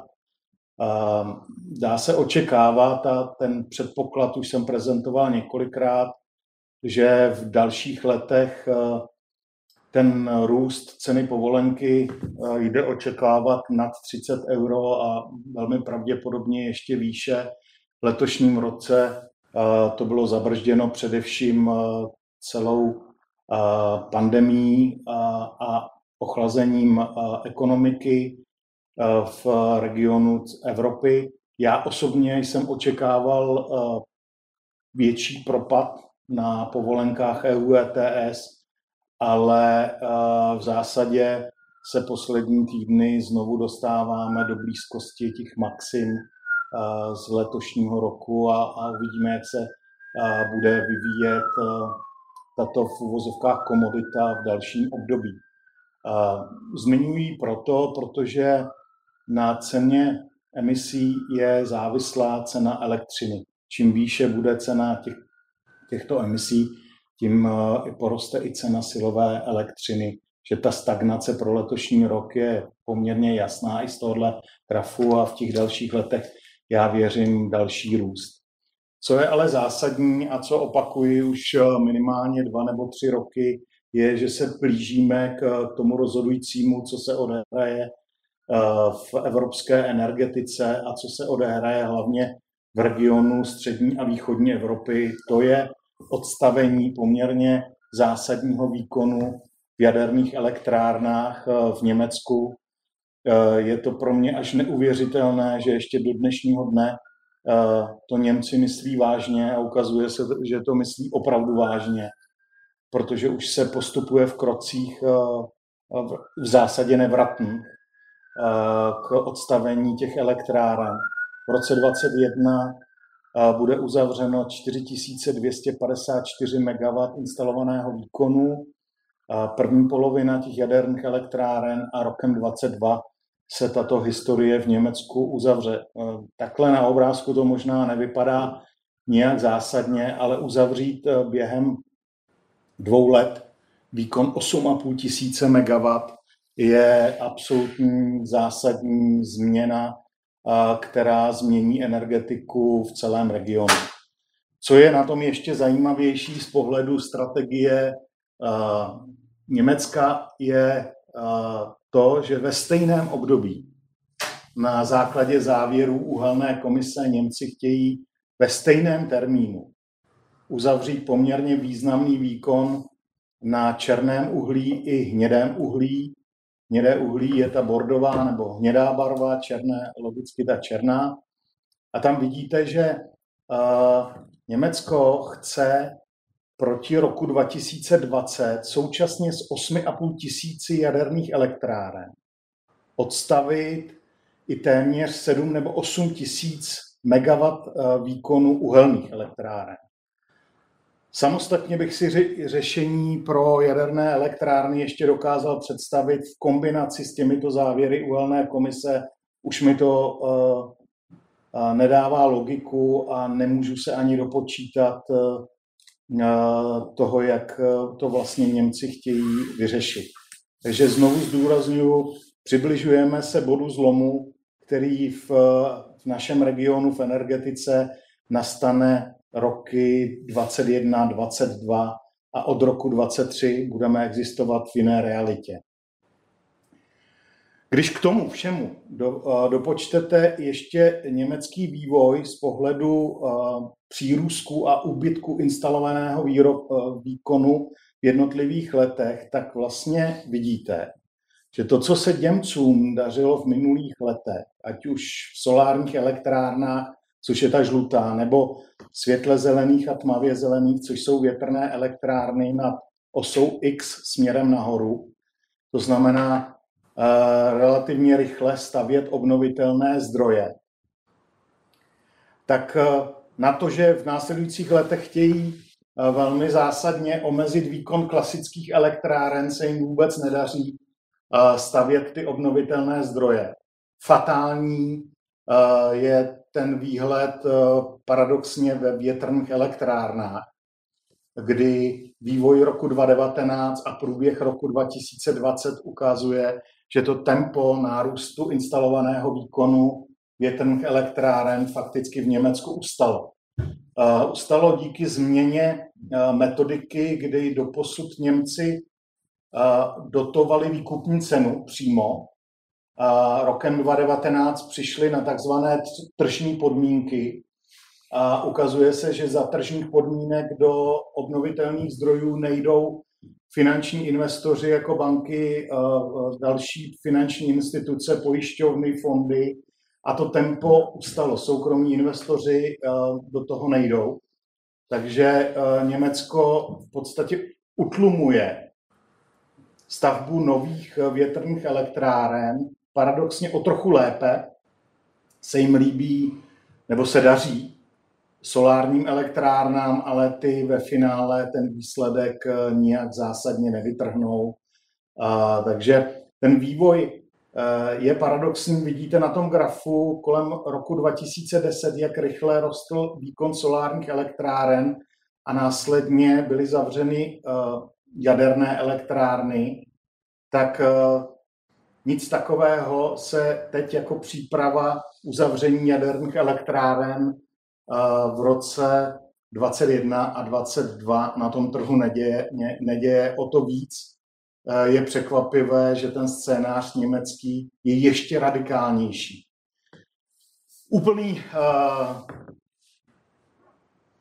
Dá se očekávat, a ten předpoklad už jsem prezentoval několikrát, že v dalších letech ten růst ceny povolenky jde očekávat nad 30 euro a velmi pravděpodobně ještě výše. V letošním roce to bylo zabržděno především celou pandemií a ochlazením ekonomiky v regionu Evropy. Já osobně jsem očekával větší propad na povolenkách EU ETS, ale v zásadě se poslední týdny znovu dostáváme do blízkosti těch maxim z letošního roku a uvidíme, jak se bude vyvíjet tato v uvozovkách komodita v dalším období. Zmiňuji proto, protože na ceně emisí je závislá cena elektřiny. Čím výše bude cena těchto emisí, tím poroste i cena silové elektřiny. Že ta stagnace pro letošní rok je poměrně jasná i z tohohle grafu a v těch dalších letech já věřím další růst. Co je ale zásadní a co opakuji už minimálně 2 nebo 3 roky, je, že se blížíme k tomu rozhodujícímu, co se odehraje v evropské energetice a co se odehraje hlavně v regionu střední a východní Evropy. To je odstavení poměrně zásadního výkonu v jaderných elektrárnách v Německu. Je to pro mě až neuvěřitelné, že ještě do dnešního dne to Němci myslí vážně a ukazuje se, že to myslí opravdu vážně, protože už se postupuje v krocích v zásadě nevratných k odstavení těch elektráren. V roce 2021 bude uzavřeno 4254 MW instalovaného výkonu, první polovina těch jaderných elektráren a rokem 2022 se tato historie v Německu uzavře. Takhle na obrázku to možná nevypadá nijak zásadně, ale uzavřít během 2 let výkon 8,5 tisíce MW je absolutní zásadní změna, která změní energetiku v celém regionu. Co je na tom ještě zajímavější z pohledu strategie Německa je to, že ve stejném období na základě závěrů uhelné komise Němci chtějí ve stejném termínu uzavřít poměrně významný výkon na černém uhlí i hnědém uhlí. Hnědé uhlí je ta bordová nebo hnědá barva, černé logicky ta černá. A tam vidíte, že Německo chce proti roku 2020 současně s 8,5 tisíci jaderných elektráren odstavit i téměř 7 nebo 8 tisíc megawatt výkonu uhelných elektráren. Samostatně bych si řešení pro jaderné elektrárny ještě dokázal představit v kombinaci s těmito závěry uhelné komise. Už mi to nedává logiku a nemůžu se ani dopočítat toho, jak to vlastně Němci chtějí vyřešit. Takže znovu zdůraznuju, přibližujeme se bodu zlomu, který v našem regionu v energetice nastane roky 2021, 2022 a od roku 2023 budeme existovat v jiné realitě. Když k tomu všemu dopočtete ještě německý vývoj z pohledu přírůstku a úbytku instalovaného výkonu v jednotlivých letech, tak vlastně vidíte, že to, co se Němcům dařilo v minulých letech, ať už v solárních elektrárnách, což je ta žlutá, nebo světle zelených a tmavě zelených, což jsou větrné elektrárny nad osou X směrem nahoru, to znamená relativně rychle stavět obnovitelné zdroje, tak na to, že v následujících letech chtějí velmi zásadně omezit výkon klasických elektráren, se jim vůbec nedaří stavět ty obnovitelné zdroje. Fatální je ten výhled paradoxně ve větrných elektrárnách, kdy vývoj roku 2019 a průběh roku 2020 ukazuje, že to tempo nárůstu instalovaného výkonu větrných elektráren fakticky v Německu ustalo. Ustalo díky změně metodiky, kdy doposud Němci dotovali výkupní cenu přímo. Rokem 2019 přišli na takzvané tržní podmínky a ukazuje se, že za tržních podmínek do obnovitelných zdrojů nejdou finanční investoři jako banky, další finanční instituce, pojišťovny, fondy a to tempo ustalo. Soukromí investoři do toho nejdou. Takže Německo v podstatě utlumuje stavbu nových větrných elektráren. Paradoxně o trochu lépe se jim líbí, nebo se daří solárním elektrárnám, ale ty ve finále ten výsledek nijak zásadně nevytrhnou. Takže ten vývoj je paradoxní. Vidíte na tom grafu kolem roku 2010, jak rychle rostl výkon solárních elektráren a následně byly zavřeny jaderné elektrárny, tak nic takového se teď jako příprava uzavření jaderných elektráren v roce 2021 a 2022 na tom trhu neděje. O to víc je překvapivé, že ten scénář německý je ještě radikálnější.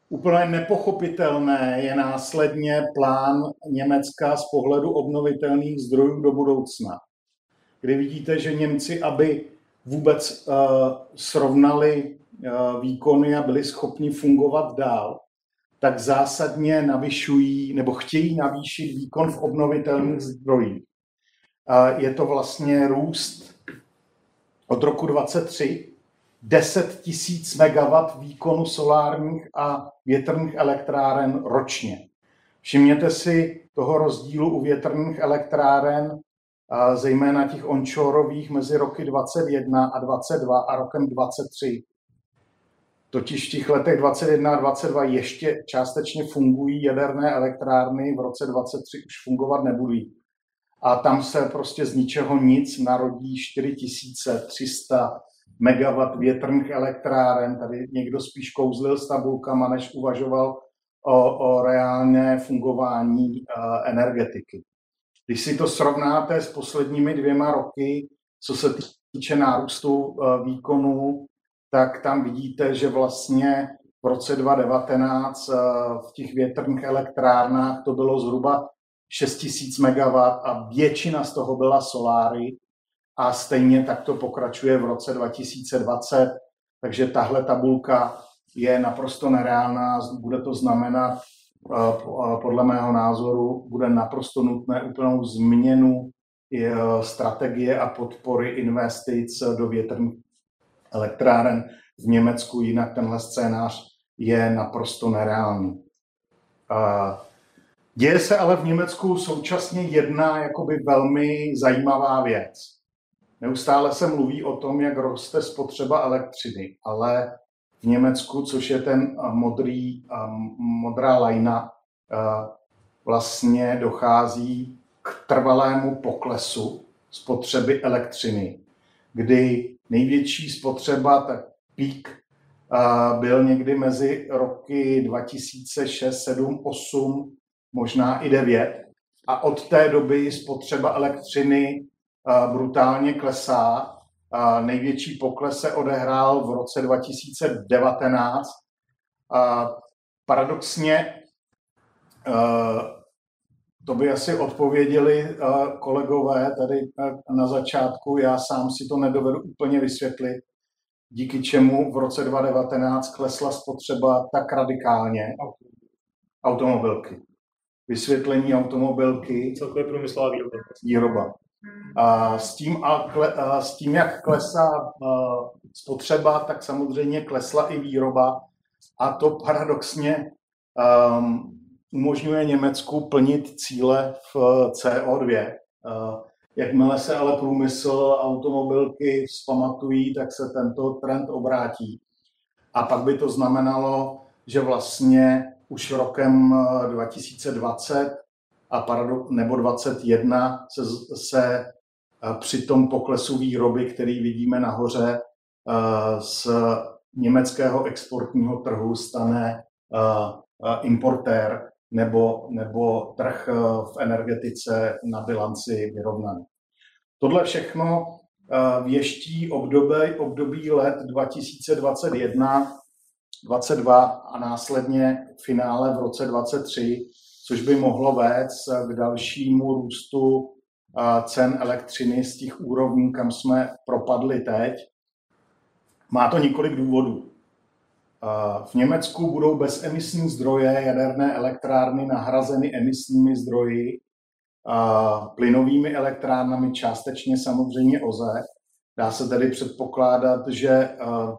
úplně nepochopitelné je následně plán Německa z pohledu obnovitelných zdrojů do budoucna, kdy vidíte, že Němci, aby vůbec srovnali výkony a byli schopni fungovat dál, tak zásadně navyšují nebo chtějí navýšit výkon v obnovitelných zdrojích. Je to vlastně růst od roku 2023 10 000 MW výkonu solárních a větrných elektráren ročně. Všimněte si toho rozdílu u větrných elektráren, zejména těch onshoreových mezi roky 21 a 22 a rokem 23. Totiž v těch letech 21 a 22 ještě částečně fungují jaderné elektrárny, v roce 23 už fungovat nebudují. A tam se prostě z ničeho nic narodí 4300 MW větrných elektráren. Tady někdo spíš kouzlil s tabulkama, než uvažoval o reálné fungování energetiky. Když si to srovnáte s posledními 2 roky, co se týče nárůstu výkonů, tak tam vidíte, že vlastně v roce 2019 v těch větrných elektrárnách to bylo zhruba 6000 MW a většina z toho byla soláry a stejně tak to pokračuje v roce 2020, takže tahle tabulka je naprosto nereálná, bude to znamenat, podle mého názoru, bude naprosto nutné úplnou změnu strategie a podpory investic do větrných elektráren v Německu, jinak tenhle scénář je naprosto nereálný. Děje se ale v Německu současně jedna jakoby velmi zajímavá věc. Neustále se mluví o tom, jak roste spotřeba elektřiny, ale v Německu, což je ten modrá lajna, vlastně dochází k trvalému poklesu spotřeby elektřiny, kdy největší spotřeba, tak pík, byl někdy mezi roky 2006, 7, 8, možná i 9. A od té doby spotřeba elektřiny brutálně klesá. Největší pokles se odehrál v roce 2019. Paradoxně, to by asi odpověděli kolegové tady na začátku, já sám si to nedovedu úplně vysvětlit, díky čemu v roce 2019 klesla spotřeba tak radikálně. Automobilky. Vysvětlení automobilky. Celkově průmyslová výroba. S tím, jak klesá spotřeba, tak samozřejmě klesla i výroba. A to paradoxně umožňuje Německu plnit cíle v CO2. Jakmile se ale průmysl automobilky vzpamatují, tak se tento trend obrátí. A pak by to znamenalo, že vlastně už rokem 2020 nebo 2021 se při tom poklesu výroby, který vidíme nahoře, z německého exportního trhu stane importér nebo trh v energetice na bilanci vyrovnaný. Tohle všechno věští období let 2021, 2022 a následně finále v roce 2023, což by mohlo vést k dalšímu růstu cen elektřiny z těch úrovní, kam jsme propadli teď. Má to několik důvodů. V Německu budou bezemisní zdroje jaderné elektrárny nahrazeny emisními zdroji, plynovými elektrárnami, částečně samozřejmě OZE. Dá se tedy předpokládat, že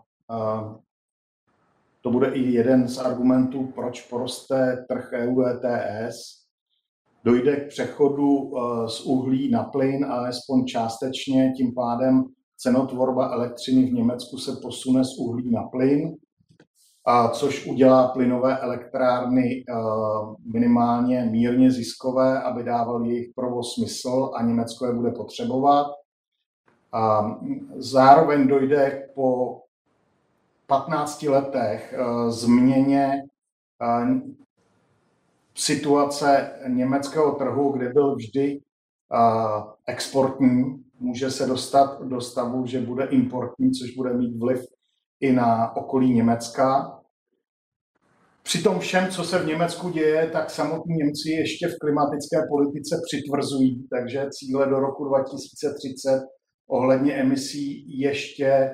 to bude i jeden z argumentů, proč poroste trh EU ETS. Dojde k přechodu z uhlí na plyn, alespoň částečně, tím pádem cenotvorba elektřiny v Německu se posune z uhlí na plyn, což udělá plynové elektrárny minimálně mírně ziskové, aby dával jejich provoz smysl a Německo je bude potřebovat. Zároveň dojde po 15 letech změně situace německého trhu, kde byl vždy exportní, může se dostat do stavu, že bude importní, což bude mít vliv i na okolí Německa. při tom všem, co se v Německu děje, tak samotní Němci ještě v klimatické politice přitvrzují, takže cíle do roku 2030 ohledně emisí ještě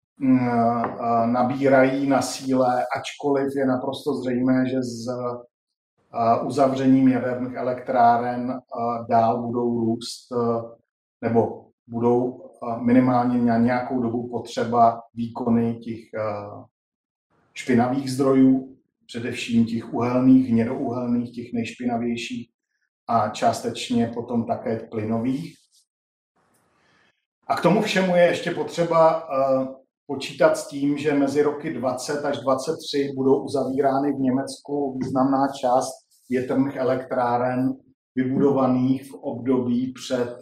nabírají na síle, ačkoliv je naprosto zřejmé, že s uzavřením jaderných elektráren dál budou růst nebo budou minimálně na nějakou dobu potřeba výkony těch špinavých zdrojů, především těch uhelných, hnědouhelných, těch nejšpinavějších a částečně potom také plynových. A k tomu všemu je ještě potřeba počítat s tím, že mezi roky 20 až 23 budou uzavírány v Německu významná část větrných elektráren vybudovaných v období před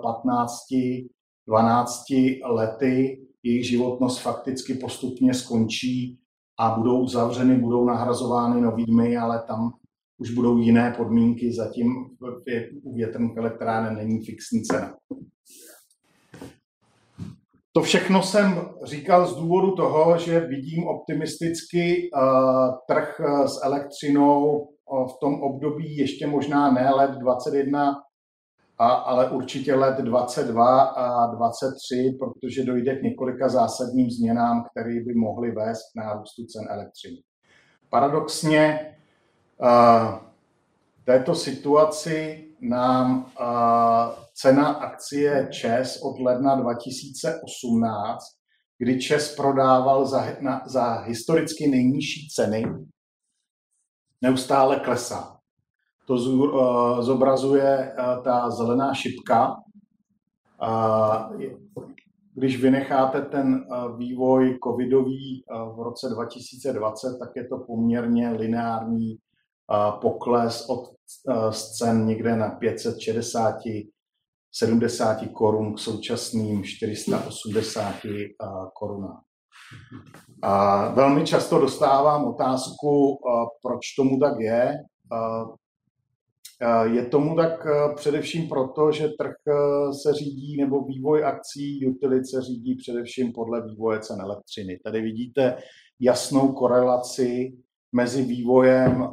15-12 lety. Jejich životnost fakticky postupně skončí a budou uzavřeny, budou nahrazovány novými, ale tam už budou jiné podmínky, zatím u větrných elektráren není fixní cena. To všechno jsem říkal z důvodu toho, že vidím optimisticky trh s elektřinou v tom období ještě možná ne let 21, ale určitě let 22 a 23, protože dojde k několika zásadním změnám, které by mohly vést k nárůstu cen elektřiny. Paradoxně v této situaci nám cena akcie ČEZ od ledna 2018, kdy ČEZ prodával za historicky nejnižší ceny, neustále klesá. To zobrazuje ta zelená šipka. Když vynecháte ten vývoj covidový v roce 2020, tak je to poměrně lineární pokles od cen někde na 560, 70 korun k současným 480 korunám. Velmi často dostávám otázku, proč tomu tak je. Je tomu tak především proto, že trh se řídí, nebo vývoj akcí utilit se řídí především podle vývoje cen elektřiny. Tady vidíte jasnou korelaci mezi vývojem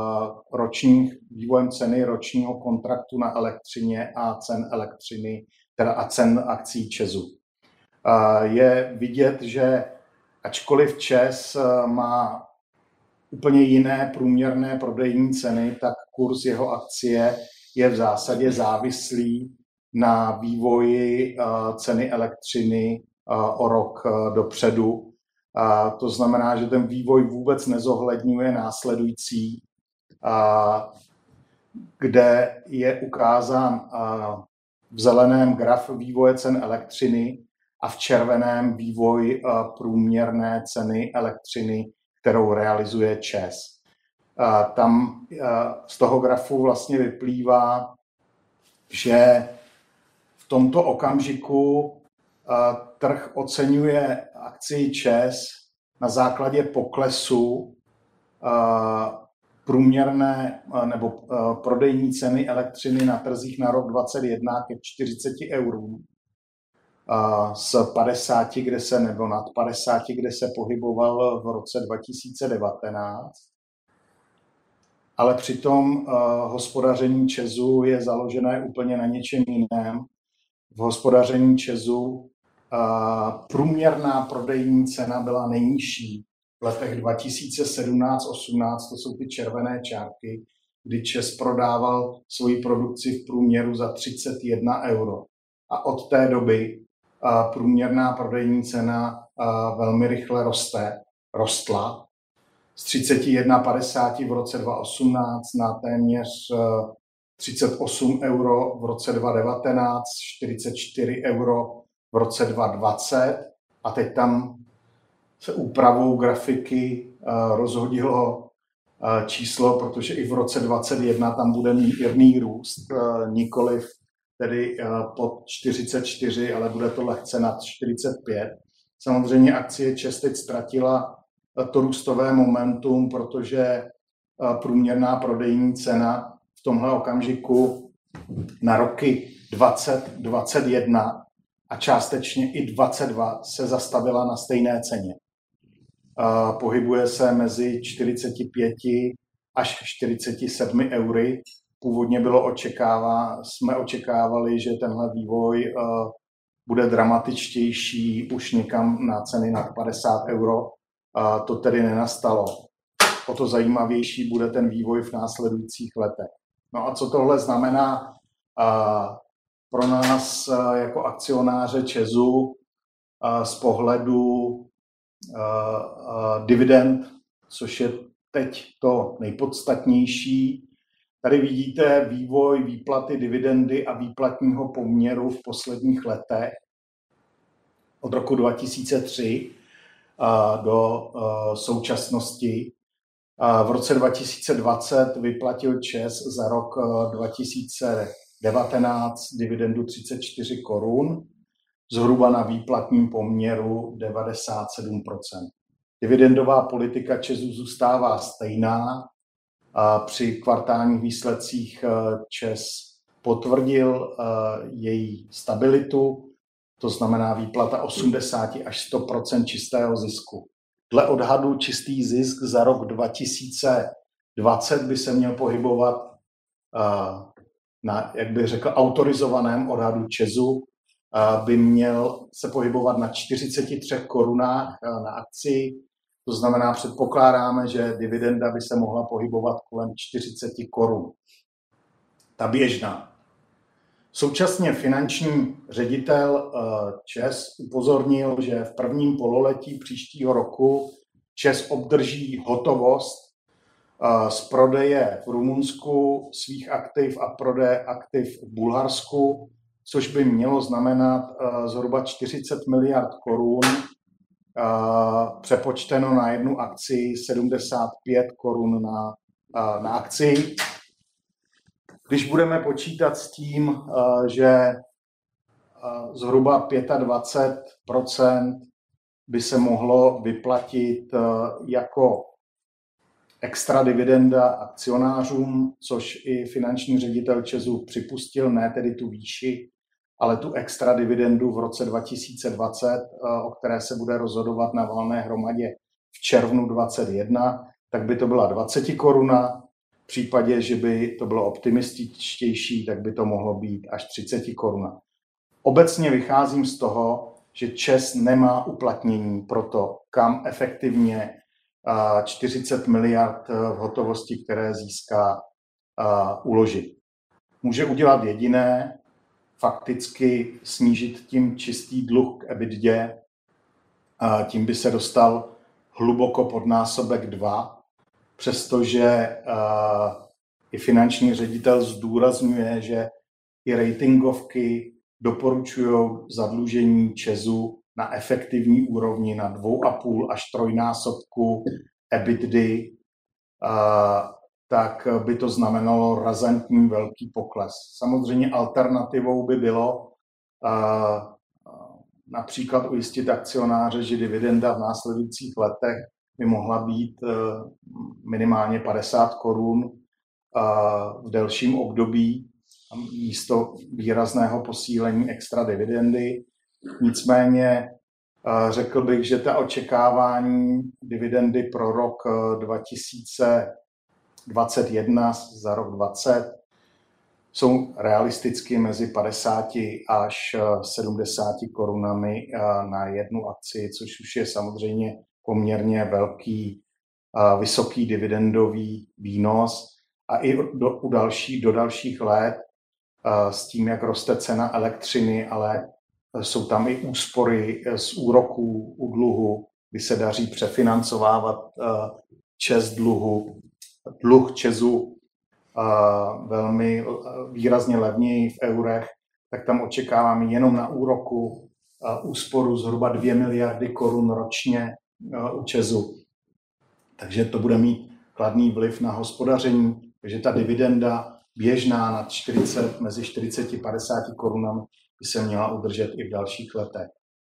ceny ročního kontraktu na elektřině a cen elektřiny, teda a cen akcí ČEZu. Je vidět, že ačkoliv ČEZ má úplně jiné průměrné prodejní ceny, tak kurz jeho akcie je v zásadě závislý na vývoji ceny elektřiny o rok dopředu. To znamená, že ten vývoj vůbec nezohledňuje následující, kde je ukázán v zeleném graf vývoje cen elektřiny a v červeném vývoj průměrné ceny elektřiny, kterou realizuje ČEZ. Tam z toho grafu vlastně vyplývá, že v tomto okamžiku trh oceňuje akcii ČEZ na základě poklesu průměrné nebo prodejní ceny elektřiny na trzích na rok 2021 ke 40 eurům z 50, nebo nad 50, kde se pohyboval v roce 2019. Ale přitom hospodaření ČEZu je založené úplně na něčem jiném. V hospodaření ČEZu průměrná prodejní cena byla nejnižší v letech 2017-18, to jsou ty červené čárky, kdy ČEZ prodával svoji produkci v průměru za 31 euro. A od té doby průměrná prodejní cena velmi rychle rostla z 31,50 v roce 2018 na téměř 38 euro v roce 2019, 44 euro v roce 2020 a teď tam se úpravou grafiky rozhodilo číslo, protože i v roce 2021 tam bude mírný růst, nikoliv tedy pod 44, ale bude to lehce nad 45. Samozřejmě akcie ČEZ teď ztratila to růstové momentum, protože průměrná prodejní cena v tomhle okamžiku na roky 2021 a částečně i 22 se zastavila na stejné ceně. pohybuje se mezi 45 až 47 eury. Původně jsme očekávali, že tenhle vývoj bude dramatičtější už někam na ceny nad 50 euro. To tedy nenastalo. O to zajímavější bude ten vývoj v následujících letech. No a co tohle znamená pro nás jako akcionáře ČEZu z pohledu dividend, což je teď to nejpodstatnější. Tady vidíte vývoj výplaty dividendy a výplatního poměru v posledních letech od roku 2003 do současnosti. V roce 2020 vyplatil ČEZ za rok 2019 dividendu 34 korun, zhruba na výplatním poměru 97%. Dividendová politika ČEZu zůstává stejná. Při kvartálních výsledcích ČEZ potvrdil její stabilitu, to znamená výplata 80 až 100% čistého zisku. Dle odhadu čistý zisk za rok 2020 by se měl pohybovat na, jak bych řekl, autorizovaném odhadu ČEZu, by měl se pohybovat na 43 korunách na akci. To znamená, předpokládáme, že dividenda by se mohla pohybovat kolem 40 korun. Ta běžná. Současně finanční ředitel ČEZ upozornil, že v prvním pololetí příštího roku ČEZ obdrží hotovost z prodeje v Rumunsku svých aktiv a prodeje aktiv v Bulharsku, což by mělo znamenat zhruba 40 miliard korun, přepočteno na jednu akci 75 korun na akci. Když budeme počítat s tím, že zhruba 25% by se mohlo vyplatit jako extra dividenda akcionářům, což i finanční ředitel ČEZu připustil, ne tedy tu výši, ale tu extra dividendu v roce 2020, o které se bude rozhodovat na valné hromadě v červnu 2021, tak by to byla 20 koruna. V případě, že by to bylo optimističtější, tak by to mohlo být až 30 koruna. Obecně vycházím z toho, že ČEZ nemá uplatnění pro to, kam efektivně 40 miliard v hotovosti, které získá, uložit. Může udělat jediné, fakticky snížit tím čistý dluh k EBITDA, tím by se dostal hluboko pod násobek 2, přestože i finanční ředitel zdůrazňuje, že i ratingovky doporučují zadlužení ČEZu na efektivní úrovni na 2,5 až 3násobku EBITDA, tak by to znamenalo razantní velký pokles. Samozřejmě alternativou by bylo například ujistit akcionáře, že dividenda v následujících letech by mohla být minimálně 50 korun v delším období místo výrazného posílení extra dividendy. Nicméně řekl bych, že ta očekávání dividendy pro rok 2021 za rok 2020 jsou realisticky mezi 50 až 70 korunami na jednu akci, což už je samozřejmě poměrně velký, vysoký dividendový výnos. A i do dalších let s tím, jak roste cena elektřiny, ale jsou tam i úspory z úroků u dluhu, kdy se daří přefinancovávat ČEZ dluh ČEZu velmi výrazně levněji v eurech, tak tam očekáváme jenom na úroku úsporu zhruba 2 miliardy korun ročně u ČEZu. Takže to bude mít kladný vliv na hospodaření, takže ta dividenda běžná nad 40, mezi 40 a 50 korunami by se měla udržet i v dalších letech.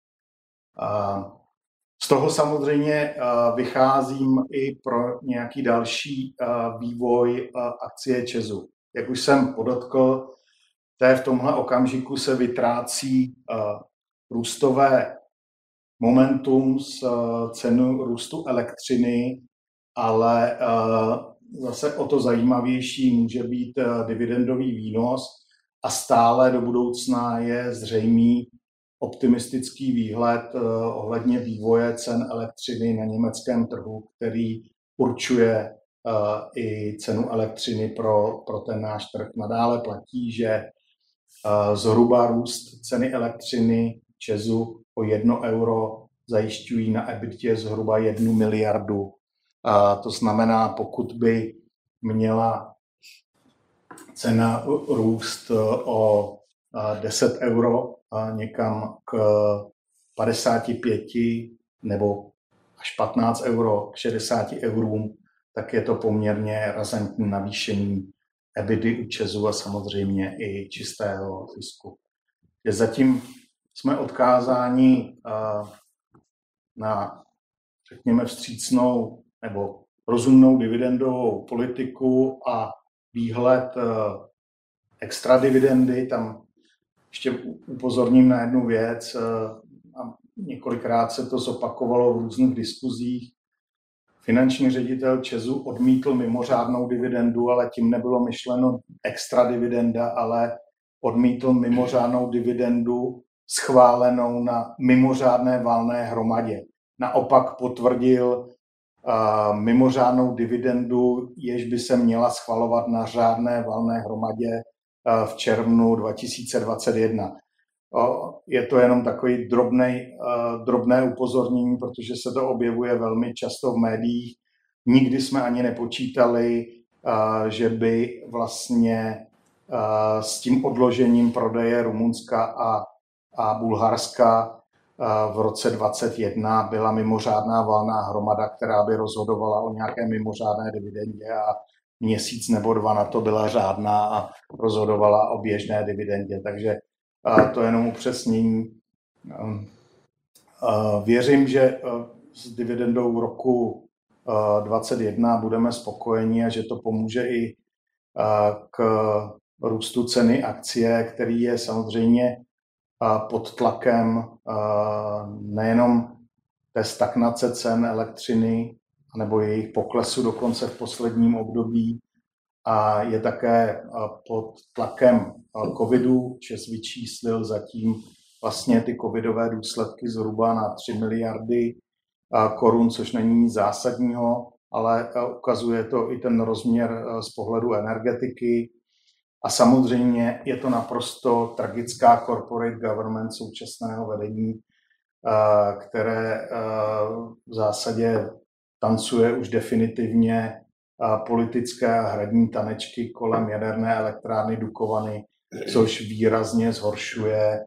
Z toho samozřejmě vycházím i pro nějaký další vývoj akcie ČEZu. Jak už jsem podotkl, v tomhle okamžiku se vytrácí růstové momentum z cenu růstu elektřiny, ale zase o to zajímavější může být dividendový výnos a stále do budoucna je zřejmý optimistický výhled ohledně vývoje cen elektřiny na německém trhu, který určuje i cenu elektřiny pro ten náš trh. Nadále platí, že zhruba růst ceny elektřiny ČEZu o 1 euro zajišťují na EBITDA zhruba 1 miliardu. To znamená, pokud by měla cena růst o 10 euro někam k 55 nebo až 15 euro k 60 eurům, tak je to poměrně razantní navýšení EBITDA u ČEZu a samozřejmě i čistého zisku. Zatím jsme odkázáni na, řekněme, vstřícnou nebo rozumnou dividendovou politiku a výhled extra dividendy. Tam ještě upozorním na jednu věc a několikrát se to zopakovalo v různých diskuzích. Finanční ředitel ČEZu odmítl mimořádnou dividendu, ale tím nebylo myšleno extra dividenda, ale odmítl mimořádnou dividendu schválenou na mimořádné valné hromadě. Naopak potvrdil mimořádnou dividendu, jež by se měla schvalovat na řádné valné hromadě v červnu 2021. Je to jenom takový drobné upozornění, protože se to objevuje velmi často v médiích. Nikdy jsme ani nepočítali, že by vlastně s tím odložením prodeje Rumunska a Bulharska v roce 2021 byla mimořádná valná hromada, která by rozhodovala o nějaké mimořádné dividendě a měsíc nebo 2 na to byla řádná a rozhodovala o běžné dividendě. Takže to je jenom upřesnění. Věřím, že s dividendou roku 2021 budeme spokojeni a že to pomůže i k růstu ceny akcie, který je samozřejmě pod tlakem nejenom té stagnace cen elektřiny nebo jejich poklesu dokonce v posledním období, a je také pod tlakem covidu. ČEZ vyčíslil zatím vlastně ty covidové důsledky zhruba na 3 miliardy korun, což není nic zásadního, ale ukazuje to i ten rozměr z pohledu energetiky. A samozřejmě je to naprosto tragická corporate government současného vedení, které v zásadě tancuje už definitivně politické a hradní tanečky kolem jaderné elektrárny Dukovany, což výrazně zhoršuje,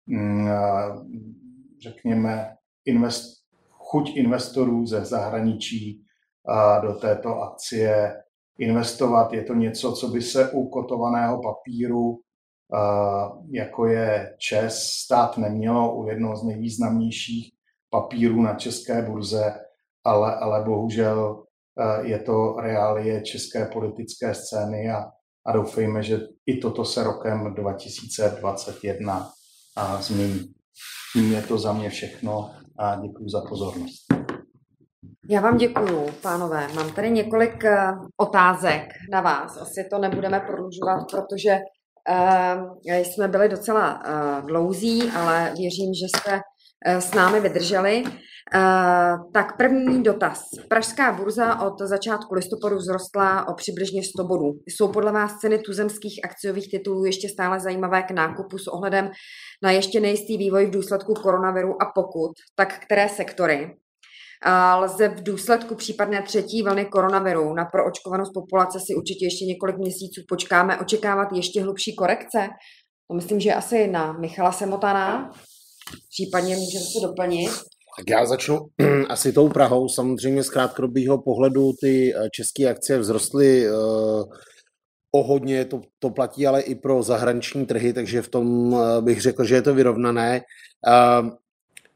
řekněme, chuť investorů ze zahraničí do této akcie investovat. Je to něco, co by se u kotovaného papíru, jako je ČEZ, stát nemělo, u jednoho z nejvýznamnějších papírů na české burze, ale bohužel je to reálie české politické scény a doufejme, že i toto se rokem 2021 změní. Tím je to za mě všechno a děkuji za pozornost. Já vám děkuju, pánové. Mám tady několik otázek na vás. Asi to nebudeme prodlužovat, protože jsme byli docela dlouzí, ale věřím, že jste s námi vydrželi. Tak první dotaz. Pražská burza od začátku listopadu vzrostla o přibližně 100 bodů. Jsou podle vás ceny tuzemských akciových titulů ještě stále zajímavé k nákupu s ohledem na ještě nejistý vývoj v důsledku koronaviru, a pokud, tak které sektory? Lze v důsledku případné třetí vlny koronaviru na proočkovanost populace si určitě ještě několik měsíců počkáme, očekávat ještě hlubší korekce? To myslím, že asi na Michala Semotana. Případně můžete se doplnit. Tak já začnu asi tou Prahou. Samozřejmě z krátkodobého pohledu ty české akcie vzrostly o hodně, to platí ale i pro zahraniční trhy, takže v tom bych řekl, že je to vyrovnané.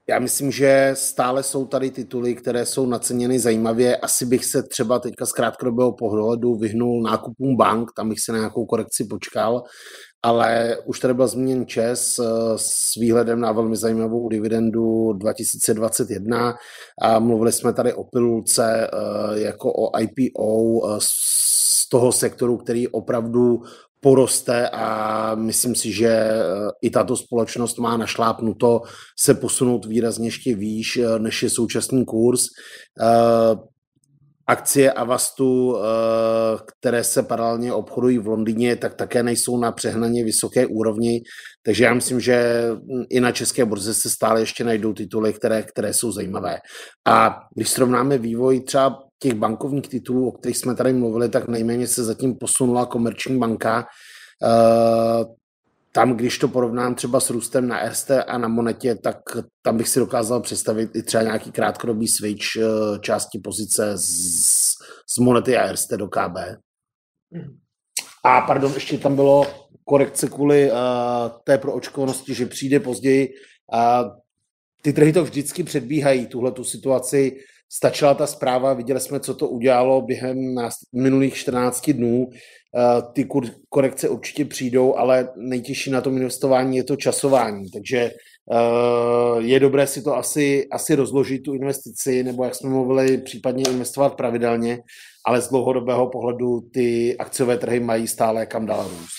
Já myslím, že stále jsou tady tituly, které jsou naceněny zajímavě. Asi bych se třeba teďka z krátkodobého pohledu vyhnul nákupům bank, tam bych se na nějakou korekci počkal, ale už tady byl zmíněn ČEZ s výhledem na velmi zajímavou dividendu 2021 a mluvili jsme tady o pilulce jako o IPO z toho sektoru, který opravdu poroste a myslím si, že i tato společnost má našlápnuto se posunout výrazně ještě výš, než je současný kurz. Akcie Avastu, které se paralelně obchodují v Londýně, tak také nejsou na přehnaně vysoké úrovni, takže já myslím, že i na české burze se stále ještě najdou tituly, které jsou zajímavé. A když srovnáme vývoj třeba těch bankovních titulů, o kterých jsme tady mluvili, tak nejméně se zatím posunula Komerční banka. Tam, když to porovnám třeba s růstem na Erste a na Monetě, tak tam bych si dokázal představit i třeba nějaký krátkodobý switch části pozice z Monety a Erste do KB. A pardon, ještě tam bylo korekce kvůli té proočkovanosti, že přijde později. Ty trhy to vždycky předbíhají, tuhletu situaci. Stačila ta zpráva, viděli jsme, co to udělalo během minulých 14 dnů. Ty korekce určitě přijdou, ale nejtěžší na tom investování je to časování, takže je dobré si to asi rozložit, tu investici, nebo jak jsme mluvili, případně investovat pravidelně, ale z dlouhodobého pohledu ty akciové trhy mají stále kam dál růst.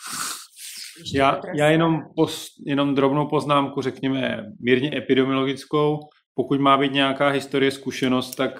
Já jenom drobnou poznámku, řekněme mírně epidemiologickou. Pokud má být nějaká historie, zkušenost, tak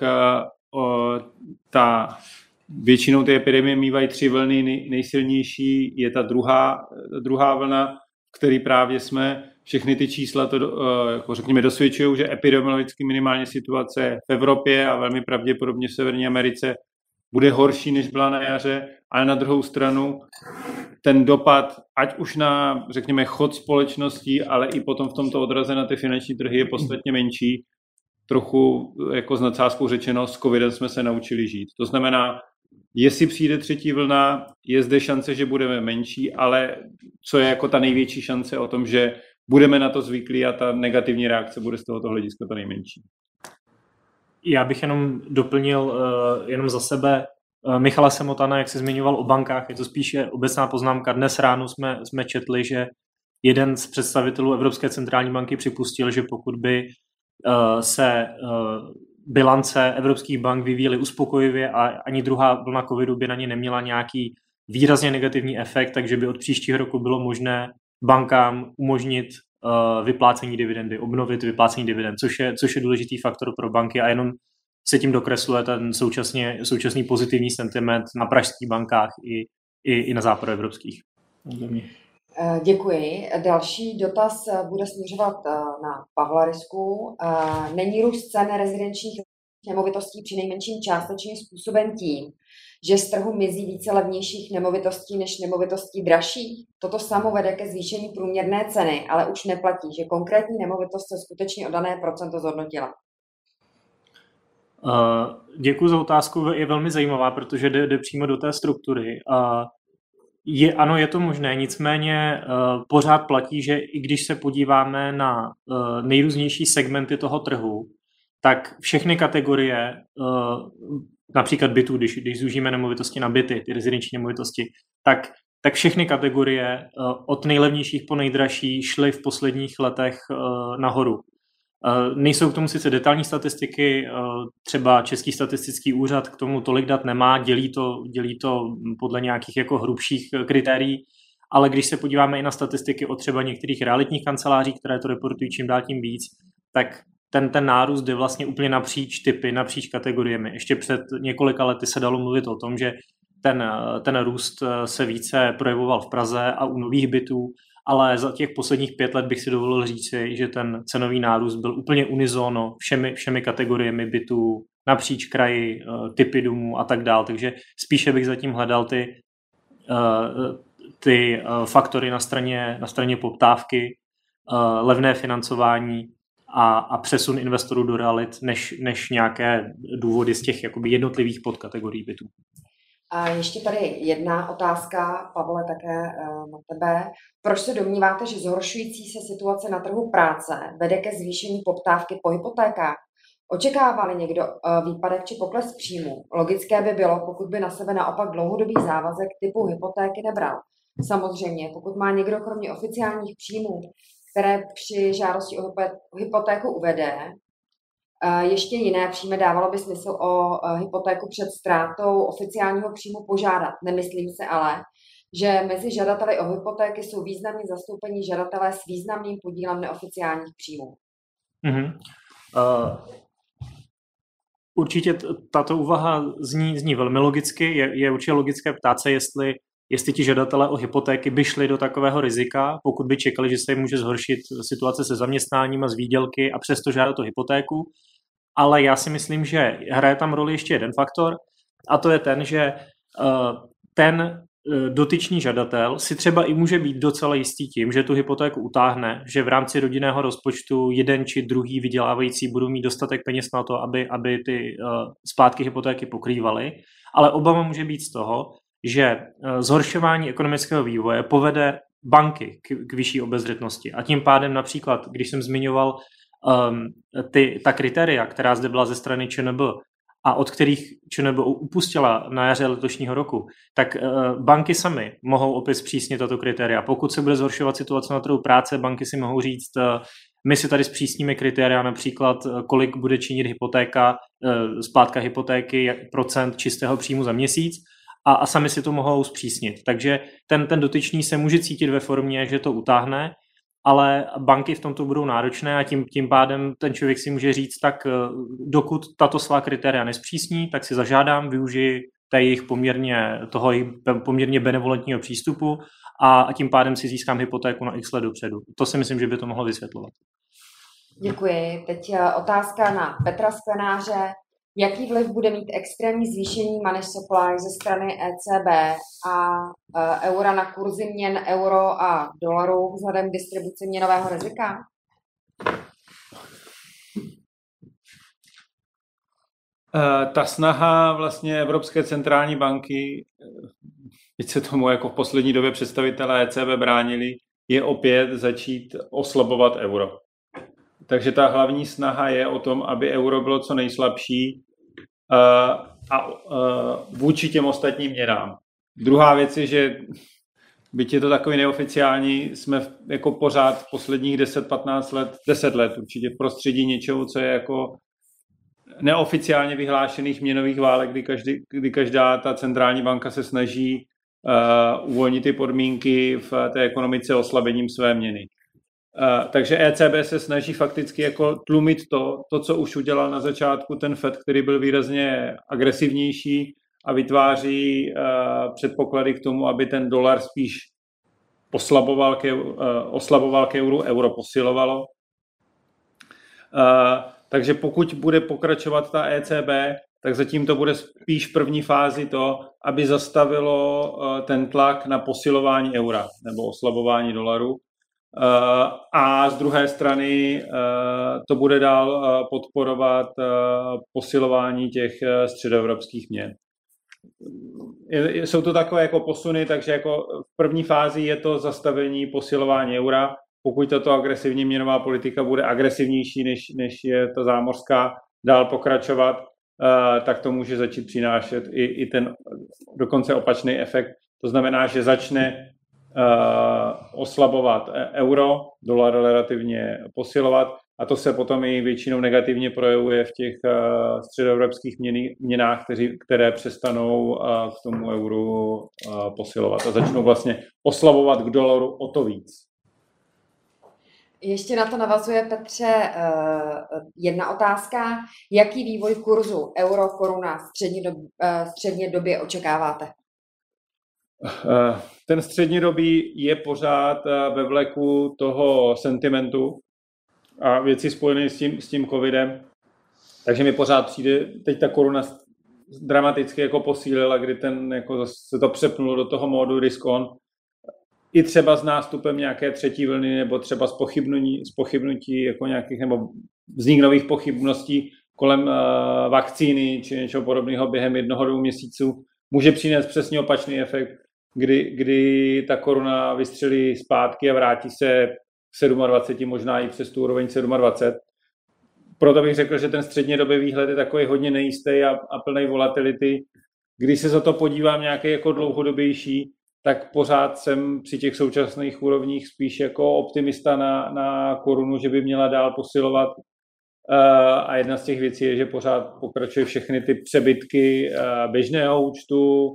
většinou ty epidemie mívají 3 vlny, nejsilnější je ta druhá vlna, v který právě jsme. Všechny ty čísla to, jako řekněme, dosvědčují, že epidemiologicky minimálně situace v Evropě a velmi pravděpodobně v Severní Americe bude horší, než byla na jaře, ale na druhou stranu ten dopad, ať už na, řekněme, chod společností, ale i potom v tomto odraze na ty finanční trhy je podstatně menší. Trochu jako s nadsázkou řečeno, s covidem jsme se naučili žít. To znamená, jestli přijde třetí vlna, je zde šance, že budeme menší, ale co je jako ta největší šance o tom, že budeme na to zvyklí a ta negativní reakce bude z tohoto hlediska ta nejmenší. Já bych jenom doplnil jenom za sebe Michala Semotana, jak se zmiňoval o bankách, je to spíše obecná poznámka. Dnes ráno jsme četli, že jeden z představitelů Evropské centrální banky připustil, že pokud by se bilance evropských bank vyvíjely uspokojivě a ani druhá vlna covidu by na ně neměla nějaký výrazně negativní efekt, takže by od příštího roku bylo možné bankám umožnit vyplácení dividendy, obnovit vyplácení dividend, což je důležitý faktor pro banky a jenom se tím dokresluje ten současný pozitivní sentiment na pražských bankách i na západoevropských. Děkuji. Další dotaz bude směřovat na Pavla Rysku. Není růst cen rezidenčních nemovitostí přinejmenším částečně způsoben tím, že z trhu mizí více levnějších nemovitostí než nemovitostí dražších? Toto samo vede ke zvýšení průměrné ceny, ale už neplatí, že konkrétní nemovitost se skutečně o dané procento zhodnotila. Děkuji za otázku, je velmi zajímavá, protože jde přímo do té struktury. Ano, je to možné, nicméně pořád platí, že i když se podíváme na nejrůznější segmenty toho trhu, tak všechny kategorie, například bytů, když zúžíme nemovitosti na byty, ty rezidenční nemovitosti, tak všechny kategorie od nejlevnějších po nejdražší šly v posledních letech nahoru. Nejsou k tomu sice detailní statistiky, třeba Český statistický úřad k tomu tolik dat nemá, dělí to podle nějakých jako hrubších kritérií, ale když se podíváme i na statistiky o třeba některých realitních kanceláří, které to reportují čím dál tím víc, tak ten nárůst jde vlastně úplně napříč typy, napříč kategoriemi. Ještě před několika lety se dalo mluvit o tom, že ten růst se více projevoval v Praze a u nových bytů, ale za těch posledních 5 let bych si dovolil říci, že ten cenový nárůst byl úplně unisono všemi kategoriemi bytů, napříč kraji, typy domů a tak dál. Takže spíše bych zatím hledal ty faktory na straně poptávky, levné financování a přesun investorů do realit, než nějaké důvody z těch jakoby jednotlivých podkategorií bytů. A ještě tady jedna otázka, Pavle, také na tebe. Proč se domníváte, že zhoršující se situace na trhu práce vede ke zvýšení poptávky po hypotékách? Očekávali někdo výpadek či pokles příjmu? Logické by bylo, pokud by na sebe naopak dlouhodobý závazek typu hypotéky nebral. Samozřejmě, pokud má někdo kromě oficiálních příjmů, které při žádosti o hypotéku uvede, ještě jiné příjmy, dávalo by smysl o hypotéku před ztrátou oficiálního příjmu požádat. Nemyslím se ale, že mezi žadateli o hypotéky jsou významně zastoupení žadatelé s významným podílem neoficiálních příjmů. Určitě tato úvaha zní velmi logicky. Je určitě logické ptát se, jestli ti žadatelé o hypotéky by šli do takového rizika, pokud by čekali, že se jim může zhoršit situace se zaměstnáním a s výdělky a přesto žádat o hypotéku. Ale já si myslím, že hraje tam roli ještě jeden faktor, a to je ten, že ten dotyčný žadatel si třeba i může být docela jistý tím, že tu hypotéku utáhne, že v rámci rodinného rozpočtu jeden či druhý vydělávající budou mít dostatek peněz na to, aby ty splátky hypotéky pokrývaly, ale obava může být z toho, že zhoršování ekonomického vývoje povede banky k vyšší obezřetnosti. A tím pádem například, když jsem zmiňoval ta kritéria, která zde byla ze strany ČNB a od kterých ČNB upustila na jaře letošního roku, tak banky samy mohou opět zpřísnit tato kritéria. Pokud se bude zhoršovat situace na trhu práce, banky si mohou říct, my si tady zpřísníme kritéria, například kolik bude činit hypotéka, splátka hypotéky, procent čistého příjmu za měsíc, a sami si to mohou zpřísnit. Takže ten dotyčný se může cítit ve formě, že to utáhne, ale banky v tomto budou náročné a tím pádem ten člověk si může říct, tak dokud tato svá kritéria nespřísní, tak si zažádám, využiji jejich poměrně benevolentního přístupu a tím pádem si získám hypotéku na x let dopředu. To si myslím, že by to mohlo vysvětlovat. Děkuji. Teď otázka na Petra Sklenáře. Jaký vliv bude mít extrémní zvýšení money supply ze strany ECB a eura na kurzy měn euro a dolaru vzhledem k distribuci měnového rizika? Ta snaha vlastně Evropské centrální banky, teď se tomu jako v poslední době představitelé ECB bránili, je opět začít oslabovat euro. Takže ta hlavní snaha je o tom, aby euro bylo co nejslabší a vůči těm ostatním měnám. Druhá věc je, že byť je to takový neoficiální, jsme jako pořád v posledních 10 let určitě v prostředí něčeho, co je jako neoficiálně vyhlášených měnových válek, kdy každá ta centrální banka se snaží uvolnit ty podmínky v té ekonomice oslabením své měny. Takže ECB se snaží fakticky jako tlumit to, co už udělal na začátku ten FED, který byl výrazně agresivnější a vytváří předpoklady k tomu, aby ten dolar spíš oslaboval k euru, euro posilovalo. Takže pokud bude pokračovat ta ECB, tak zatím to bude spíš v první fázi to, aby zastavilo ten tlak na posilování eura nebo oslabování dolaru. A z druhé strany to bude dál podporovat posilování těch středoevropských měn. Jsou to takové jako posuny, takže jako v první fázi je to zastavení posilování eura. Pokud tato agresivní měnová politika bude agresivnější, než je ta zámořská, dál pokračovat, tak to může začít přinášet i ten dokonce opačný efekt. To znamená, že začne oslabovat euro, dolar relativně posilovat a to se potom i většinou negativně projevuje v těch středoevropských měnách, které přestanou k tomu euru posilovat a začnou vlastně oslabovat k dolaru o to víc. Ještě na to navazuje, Petře, jedna otázka. Jaký vývoj kurzu euro-koruna středně době očekáváte? Ten střednědobý je pořád ve vleku toho sentimentu a věci spojené s tím covidem. Takže mi pořád přijde, teď ta koruna dramaticky jako posílila, kdy se to přepnulo do toho módu risk on. I třeba s nástupem nějaké třetí vlny nebo třeba zpochybnutí jako nějakých nebo vznik nových pochybností kolem vakcíny či něčeho podobného během 1-2 měsíců, může přinést přesně opačný efekt, kdy ta koruna vystřelí zpátky a vrátí se k 27, možná i přes tu úroveň 27. Proto bych řekl, že ten střednědobý výhled je takový hodně nejistý a plný volatility. Když se za to podívám nějaký jako dlouhodobější, tak pořád jsem při těch současných úrovních spíš jako optimista na korunu, že by měla dál posilovat. A jedna z těch věcí je, že pořád pokračují všechny ty přebytky běžného účtu,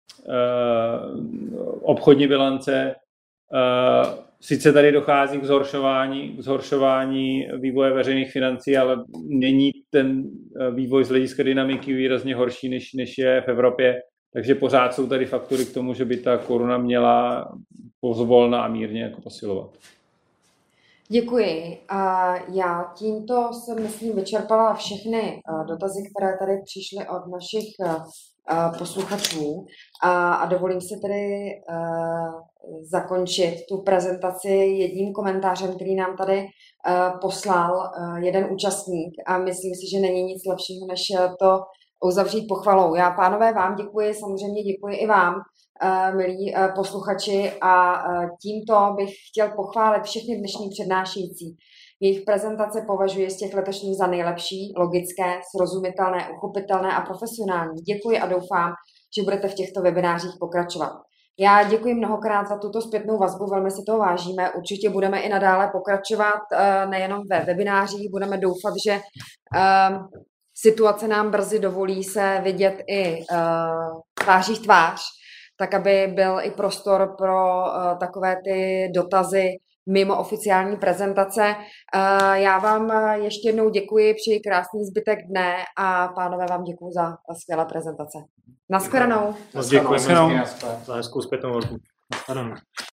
obchodní bilance. Sice tady dochází k zhoršování vývoje veřejných financí, ale není ten vývoj z hlediska dynamiky výrazně horší, než je v Evropě. Takže pořád jsou tady faktory k tomu, že by ta koruna měla pozvolna a mírně jako posilovat. Děkuji. Já tímto jsem, myslím, vyčerpala všechny dotazy, které tady přišly od našich posluchačů a dovolím si tedy zakončit tu prezentaci jedním komentářem, který nám tady poslal jeden účastník a myslím si, že není nic lepšího, než to uzavřít pochvalou. Já, pánové, vám děkuji, samozřejmě děkuji i vám, milí posluchači, a tímto bych chtěl pochválit všechny dnešní přednášející. Jejich prezentace považuji z těch letošních za nejlepší, logické, srozumitelné, uchopitelné a profesionální. Děkuji a doufám, že budete v těchto webinářích pokračovat. Já děkuji mnohokrát za tuto zpětnou vazbu, velmi si toho vážíme. Určitě budeme i nadále pokračovat, nejenom ve webinářích, budeme doufat, že situace nám brzy dovolí se vidět i tváří v tvář, tak aby byl i prostor pro takové ty dotazy mimo oficiální prezentace. Já vám ještě jednou děkuji, přeji krásný zbytek dne a pánové vám děkuji za skvělé prezentace. Naschledanou. Děkuji za hezkou zpětnou vazbu.